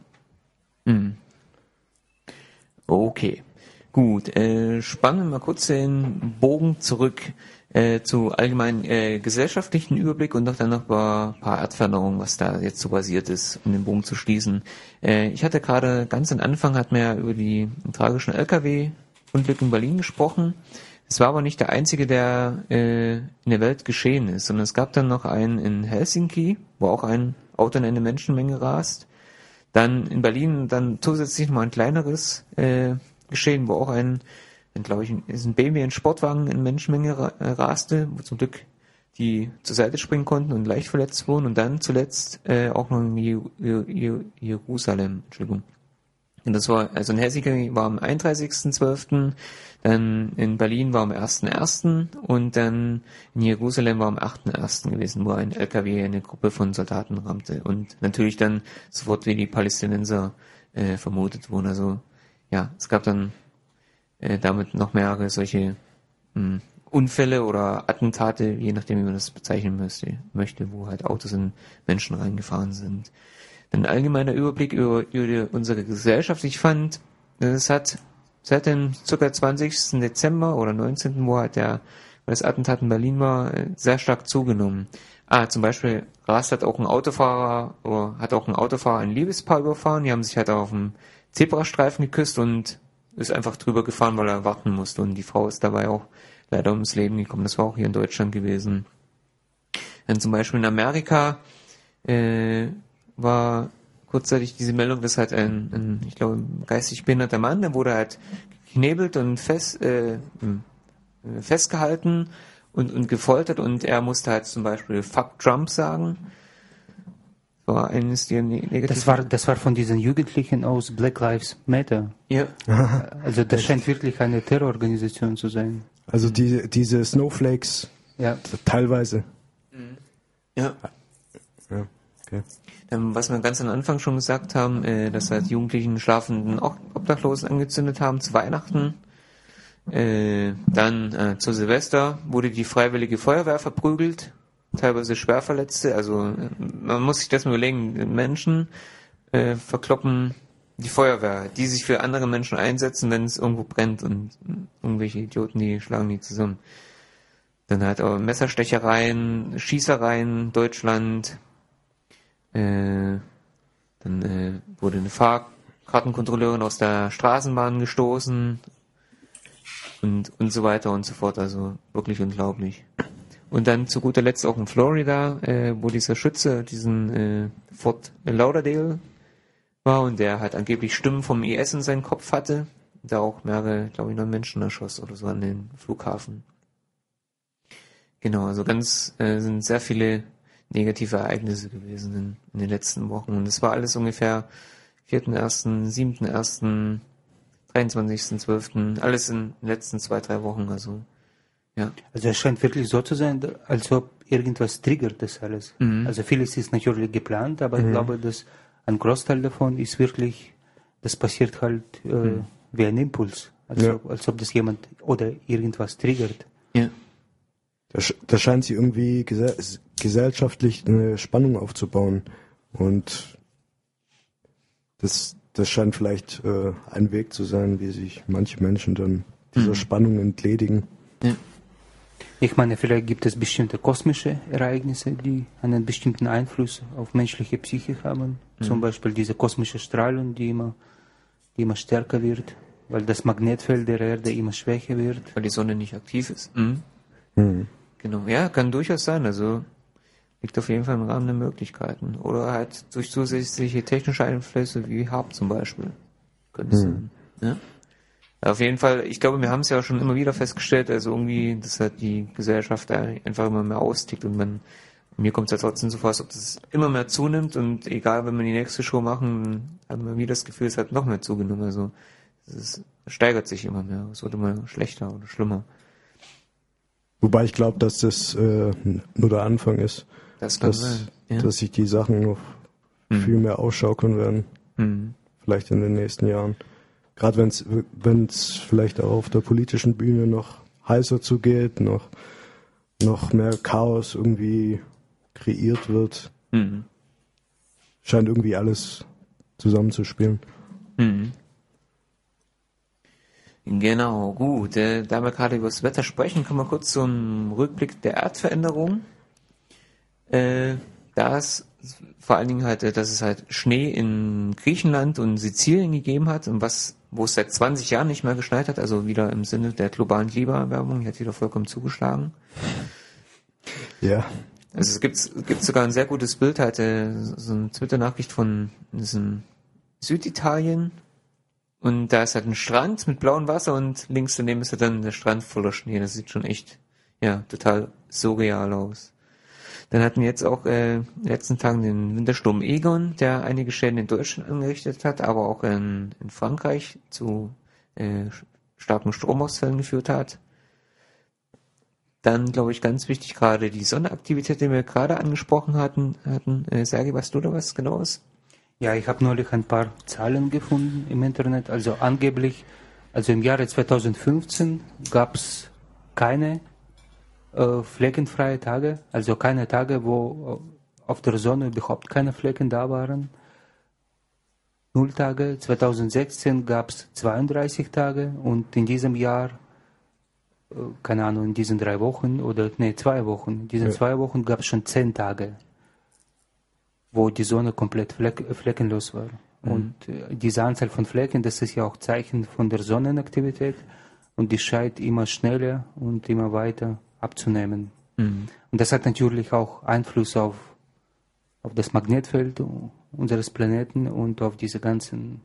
Speaker 1: Okay, gut. Spannen wir mal kurz den Bogen zurück zu allgemeinen gesellschaftlichen Überblick und dann noch ein paar Erdveränderungen, was da jetzt so passiert ist, um den Bogen zu schließen. Ich hatte gerade ganz am Anfang, hatten wir ja über die tragischen LKW-Unglück in Berlin gesprochen. Es war aber nicht der einzige, der in der Welt geschehen ist, sondern es gab dann noch einen in Helsinki, wo auch ein Auto in eine Menschenmenge rast. Dann in Berlin dann zusätzlich noch mal ein kleineres Geschehen, wo auch glaube ich, ist ein BMW, ein Sportwagen in Menschenmenge raste, wo zum Glück die zur Seite springen konnten und leicht verletzt wurden. Und dann zuletzt auch noch in Jerusalem, Entschuldigung. Und das war, also in Helsinki war am 31.12., dann in Berlin war am 1.1. und dann in Jerusalem war am 8.1. gewesen, wo ein LKW eine Gruppe von Soldaten rammte. Und natürlich dann sofort wie die Palästinenser vermutet wurden. Also ja, es gab dann damit noch mehrere solche Unfälle oder Attentate, je nachdem, wie man das bezeichnen möchte, wo halt Autos in Menschen reingefahren sind. Ein allgemeiner Überblick über unsere Gesellschaft. Ich fand, es hat seit dem ca. 20. Dezember oder 19., wo halt das Attentat in Berlin war, sehr stark zugenommen. Zum Beispiel hat auch ein Autofahrer ein Liebespaar überfahren. Die haben sich halt auf dem Zebrastreifen geküsst und ist einfach drüber gefahren, weil er warten musste. Und die Frau ist dabei auch leider ums Leben gekommen. Das war auch hier in Deutschland gewesen. Dann zum Beispiel in Amerika war kurzzeitig diese Meldung, dass halt ich glaube, ein geistig behinderter Mann, der wurde halt geknebelt und festgehalten und gefoltert und er musste halt zum Beispiel Fuck Trump sagen. War eines der negativen.
Speaker 2: Das war von diesen Jugendlichen aus Black Lives Matter.
Speaker 1: Ja.
Speaker 2: Also das scheint wirklich eine Terrororganisation zu sein.
Speaker 3: Also diese Snowflakes,
Speaker 2: ja,
Speaker 3: teilweise.
Speaker 1: Ja.
Speaker 3: Ja, okay.
Speaker 1: Was wir ganz am Anfang schon gesagt haben, dass halt Jugendlichen schlafenden Obdachlosen angezündet haben zu Weihnachten. Dann zu Silvester wurde die Freiwillige Feuerwehr verprügelt, teilweise Schwerverletzte. Also man muss sich das mal überlegen, Menschen verkloppen die Feuerwehr, die sich für andere Menschen einsetzen, wenn es irgendwo brennt und irgendwelche Idioten, die schlagen die zusammen. Dann halt auch Messerstechereien, Schießereien, Deutschland. Dann wurde eine Kartenkontrolleurin aus der Straßenbahn gestoßen und so weiter und so fort. Also wirklich unglaublich. Und dann zu guter Letzt auch in Florida, wo dieser Schütze diesen Fort Lauderdale war und der halt angeblich Stimmen vom IS in seinem Kopf hatte. Da auch mehrere, glaube ich, 9 Menschen erschoss oder so an den Flughafen. Genau, also sind sehr viele negative Ereignisse gewesen in den letzten Wochen. Und es war alles ungefähr 4.1., 7.1., 23.12., alles in den letzten 2-3 Wochen, also, ja.
Speaker 2: Also es scheint wirklich so zu sein, als ob irgendwas triggert das alles. Also vieles ist natürlich geplant, aber ich glaube, dass ein Großteil davon ist wirklich, das passiert halt wie ein Impuls. Als ob das jemand oder irgendwas triggert.
Speaker 1: Ja.
Speaker 3: Da scheint sie irgendwie gesellschaftlich eine Spannung aufzubauen. Und das scheint vielleicht ein Weg zu sein, wie sich manche Menschen dann dieser Spannung entledigen.
Speaker 1: Ja.
Speaker 2: Ich meine, vielleicht gibt es bestimmte kosmische Ereignisse, die einen bestimmten Einfluss auf menschliche Psyche haben. Zum Beispiel diese kosmische Strahlung, die immer stärker wird, weil das Magnetfeld der Erde immer schwächer wird.
Speaker 1: Weil die Sonne nicht aktiv ist. Genau, ja, kann durchaus sein. Also liegt auf jeden Fall im Rahmen der Möglichkeiten. Oder halt durch zusätzliche technische Einflüsse wie HAARP zum Beispiel. Könnte es sein. Ja? Auf jeden Fall, ich glaube, wir haben es ja auch schon immer wieder festgestellt, also irgendwie, dass halt die Gesellschaft da einfach immer mehr austickt und mir kommt es ja trotzdem so vor, als ob das immer mehr zunimmt und egal, wenn wir die nächste Show machen, haben wir wieder das Gefühl, es hat noch mehr zugenommen. Also es steigert sich immer mehr. Es wird immer schlechter oder schlimmer.
Speaker 3: Wobei ich glaube, dass das nur der Anfang ist.
Speaker 1: Das kann sein. Ja.
Speaker 3: Dass sich die Sachen noch viel mehr ausschaukeln werden. Vielleicht in den nächsten Jahren. Gerade wenn es vielleicht auch auf der politischen Bühne noch heißer zugeht, noch mehr Chaos irgendwie kreiert wird. Scheint irgendwie alles zusammenzuspielen.
Speaker 1: Genau, gut. Da wir gerade über das Wetter sprechen, kommen wir kurz zum Rückblick der Erdveränderung. Da ist vor allen Dingen halt, dass es halt Schnee in Griechenland und Sizilien gegeben hat und wo es seit 20 Jahren nicht mehr geschneit hat, also wieder im Sinne der globalen Klimaerwärmung, die hat wieder vollkommen zugeschlagen.
Speaker 3: Ja.
Speaker 1: Also es gibt sogar ein sehr gutes Bild, halt so eine Twitter-Nachricht von diesem Süditalien und da ist halt ein Strand mit blauem Wasser und links daneben ist halt dann der Strand voller Schnee. Das sieht schon echt, ja, total surreal aus. Dann hatten wir jetzt auch in den letzten Tagen den Wintersturm Egon, der einige Schäden in Deutschland angerichtet hat, aber auch in Frankreich zu starken Stromausfällen geführt hat. Dann, glaube ich, ganz wichtig gerade die Sonnenaktivität, die wir gerade angesprochen hatten. Sergei, weißt du da was Genaues?
Speaker 2: Ja, ich habe neulich ein paar Zahlen gefunden im Internet. Also angeblich, also im Jahre 2015 gab es keine fleckenfreie Tage, also keine Tage, wo auf der Sonne überhaupt keine Flecken da waren. 0 Tage. 2016 gab es 32 Tage und in diesem Jahr, keine Ahnung, in diesen 3 Wochen oder 2 Wochen, in diesen 2 Wochen gab es schon 10 Tage, wo die Sonne komplett fleckenlos war. Und diese Anzahl von Flecken, das ist ja auch Zeichen von der Sonnenaktivität und die scheint immer schneller und immer weiter abzunehmen. Und das hat natürlich auch Einfluss auf das Magnetfeld unseres Planeten und auf diese ganzen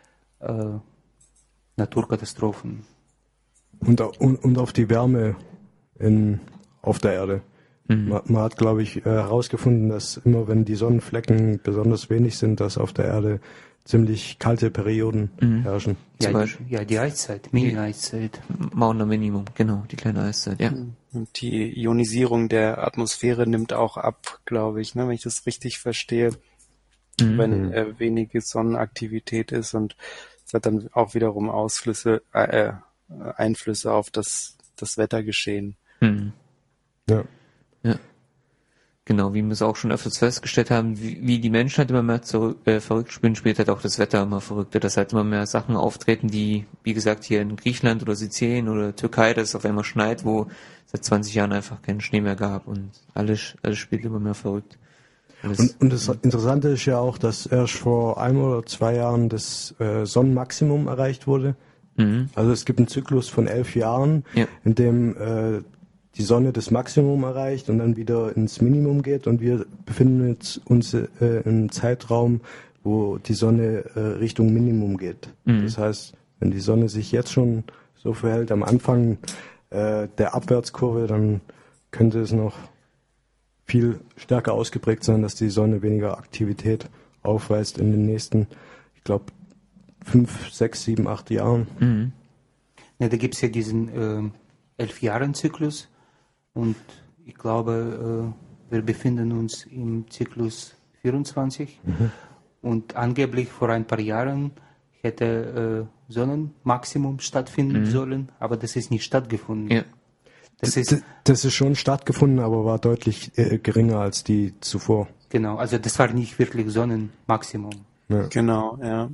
Speaker 2: Naturkatastrophen.
Speaker 3: Und auf die Wärme auf der Erde. Man hat, glaube ich, herausgefunden, dass immer wenn die Sonnenflecken besonders wenig sind, dass auf der Erde ziemlich kalte Perioden herrschen.
Speaker 2: Ja, die Eiszeit, Mini-Eiszeit.
Speaker 1: Maunder Minimum, genau, die kleine Eiszeit, ja.
Speaker 4: Und die Ionisierung der Atmosphäre nimmt auch ab, glaube ich, ne, wenn ich das richtig verstehe, wenn wenige Sonnenaktivität ist und es hat dann auch wiederum Einflüsse auf das Wettergeschehen.
Speaker 3: Ja.
Speaker 1: Genau, wie wir es auch schon öfters festgestellt haben, wie die Menschen halt immer mehr verrückt spielen, spielt halt auch das Wetter immer verrückter, dass halt immer mehr Sachen auftreten, die, wie gesagt, hier in Griechenland oder Sizilien oder Türkei, dass es auf einmal schneit, wo seit 20 Jahren einfach keinen Schnee mehr gab und alles spielt immer mehr verrückt.
Speaker 3: Und das Interessante ist ja auch, dass erst vor 1 oder 2 Jahren das Sonnenmaximum erreicht wurde. Mhm. Also es gibt einen Zyklus von 11 Jahren, in dem die Sonne das Maximum erreicht und dann wieder ins Minimum geht, und wir befinden uns im Zeitraum, wo die Sonne Richtung Minimum geht. Mhm. Das heißt, wenn die Sonne sich jetzt schon so verhält am Anfang der Abwärtskurve, dann könnte es noch viel stärker ausgeprägt sein, dass die Sonne weniger Aktivität aufweist in den nächsten, ich glaube, 5, 6, 7, 8 Jahren.
Speaker 2: Mhm. Ja, da gibt es ja diesen 11-Jahren-Zyklus, und ich glaube, wir befinden uns im Zyklus 24. Mhm. Und angeblich vor ein paar Jahren hätte Sonnenmaximum stattfinden sollen, aber das ist nicht stattgefunden. Ja.
Speaker 3: Das ist schon stattgefunden, aber war deutlich geringer als die zuvor.
Speaker 2: Genau, also das war nicht wirklich Sonnenmaximum.
Speaker 4: Ja. Genau, ja.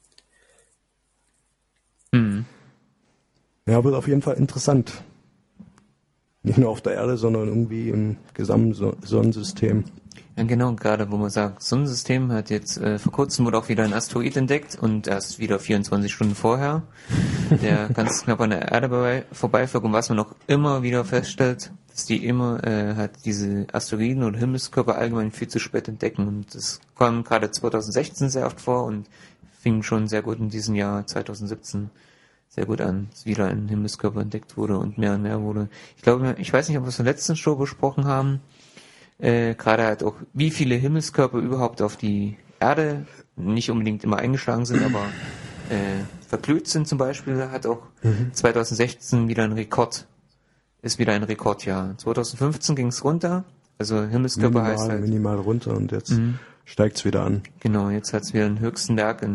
Speaker 3: Mhm. Ja, wird auf jeden Fall interessant. Nicht nur auf der Erde, sondern irgendwie im gesamten Sonnensystem.
Speaker 1: Ja, genau, gerade wo man sagt, Sonnensystem hat jetzt vor kurzem wurde auch wieder ein Asteroid entdeckt, und erst wieder 24 Stunden vorher, der ganz knapp an der Erde vorbeiflog, und was man auch immer wieder feststellt, dass die immer halt diese Asteroiden oder Himmelskörper allgemein viel zu spät entdecken, und das kam gerade 2016 sehr oft vor und fing schon sehr gut in diesem Jahr 2017 sehr gut an, dass wieder ein Himmelskörper entdeckt wurde und mehr wurde. Ich glaube, ich weiß nicht, ob wir es in der letzten Show besprochen haben, gerade halt auch, wie viele Himmelskörper überhaupt auf die Erde nicht unbedingt immer eingeschlagen sind, aber verglüht sind zum Beispiel, hat auch 2016 wieder ein Rekord, ist wieder ein Rekordjahr. 2015 ging es runter, also Himmelskörper heißt halt
Speaker 3: minimal runter, und jetzt steigt es wieder an.
Speaker 1: Genau, jetzt hat es wieder einen höchsten Wert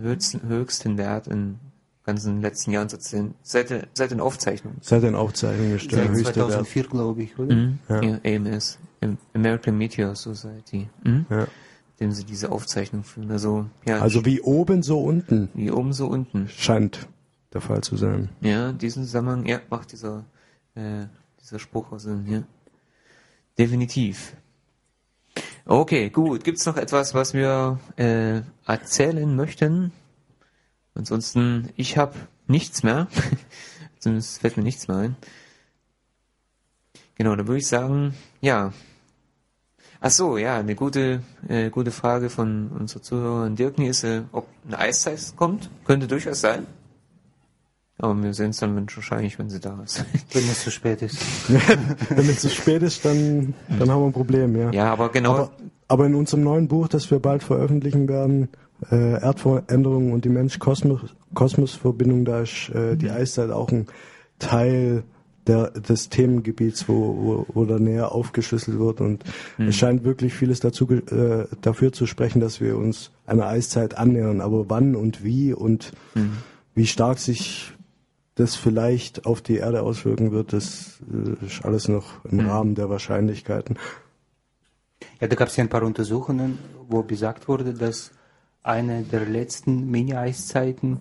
Speaker 1: in ganzen letzten Jahren seit den Aufzeichnungen.
Speaker 3: Seit den Aufzeichnungen ist der höchste
Speaker 2: 2004, glaube ich, oder?
Speaker 1: Ja, AMS, American Meteor Society, dem sie diese Aufzeichnung führen. Also
Speaker 3: wie oben, so unten.
Speaker 1: Wie oben, so unten.
Speaker 3: Scheint der Fall zu sein.
Speaker 1: Ja, diesen Zusammenhang, macht dieser Spruch aus Sinn, ja. Definitiv. Okay, gut. Gibt's noch etwas, was wir erzählen möchten? Ansonsten, ich habe nichts mehr. Zumindest fällt mir nichts mehr ein. Genau, da würde ich sagen, ja. Ach so, ja, eine gute Frage von unserer Zuhörerin Dirkni ist, ob eine Eiszeit kommt. Könnte durchaus sein. Aber wir sehen es dann wahrscheinlich, wenn sie da ist.
Speaker 2: Wenn es zu spät ist.
Speaker 3: Wenn es zu spät ist, dann haben wir ein Problem, ja.
Speaker 1: Ja, aber genau.
Speaker 3: Aber in unserem neuen Buch, das wir bald veröffentlichen werden, Erdveränderungen und die Mensch-Kosmos-Verbindung, da ist die Eiszeit auch ein Teil des Themengebiets, wo da näher aufgeschlüsselt wird, und es scheint wirklich vieles dafür zu sprechen, dass wir uns einer Eiszeit annähern, aber wann und wie stark sich das vielleicht auf die Erde auswirken wird, das ist alles noch im Rahmen der Wahrscheinlichkeiten.
Speaker 2: Ja, da gab es ja ein paar Untersuchungen, wo besagt wurde, dass eine der letzten Mini-Eiszeiten,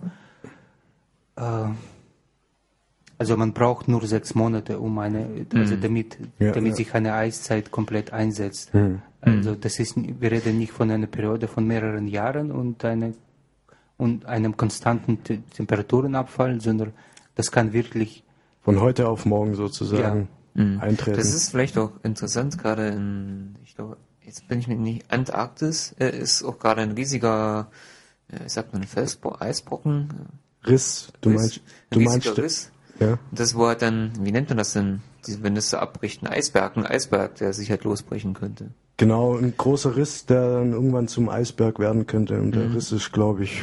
Speaker 2: also man braucht nur 6 Monate, damit sich eine Eiszeit komplett einsetzt. Also wir reden nicht von einer Periode von mehreren Jahren und einem konstanten Temperaturenabfall, sondern das kann wirklich
Speaker 3: von heute auf morgen sozusagen eintreten.
Speaker 1: Das ist vielleicht auch interessant, gerade ich glaube, jetzt bin ich mir nicht, Antarktis ist auch gerade ein riesiger, Eisbrocken.
Speaker 3: Riss, du meinst
Speaker 1: Riss. Ja. Das wo halt dann, wie nennt man das denn, wenn das so abbricht, ein Eisberg, der sich halt losbrechen könnte.
Speaker 3: Genau, ein großer Riss, der dann irgendwann zum Eisberg werden könnte, und der Riss ist, glaube ich,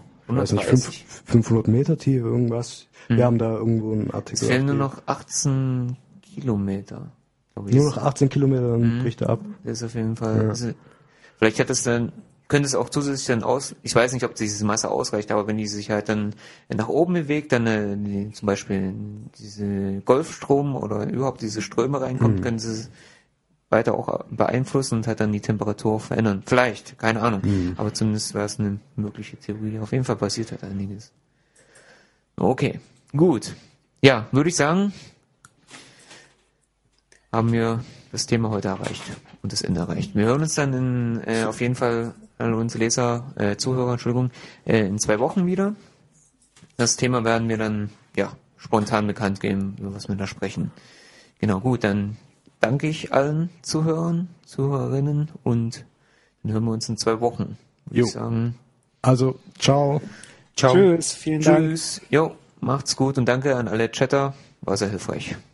Speaker 3: 500 Meter tief, irgendwas. Wir haben da irgendwo einen Artikel.
Speaker 1: Es fehlen nur noch 18 Kilometer.
Speaker 3: Nur noch 18 Kilometer, dann bricht er ab.
Speaker 1: Das ist auf jeden Fall. Ja. Vielleicht könnte es auch zusätzlich dann ich weiß nicht, ob diese Masse ausreicht, aber wenn die sich halt dann nach oben bewegt, dann zum Beispiel diese Golfstrom oder überhaupt diese Ströme reinkommt, können sie weiter auch beeinflussen und halt dann die Temperatur verändern. Vielleicht, keine Ahnung. Aber zumindest wäre es eine mögliche Theorie. Auf jeden Fall passiert halt einiges. Okay, gut. Ja, würde ich sagen, haben wir das Thema heute erreicht und das Ende erreicht. Wir hören uns dann auf jeden Fall an unsere Zuhörer, in 2 Wochen wieder. Das Thema werden wir dann, spontan bekannt geben, über was wir da sprechen. Genau, gut, dann danke ich allen Zuhörern, Zuhörerinnen und dann hören wir uns in 2 Wochen. Würde ich sagen.
Speaker 3: Also, ciao.
Speaker 4: Ciao. Tschüss, vielen Dank.
Speaker 1: Tschüss. Jo, macht's gut und danke an alle Chatter. War sehr hilfreich.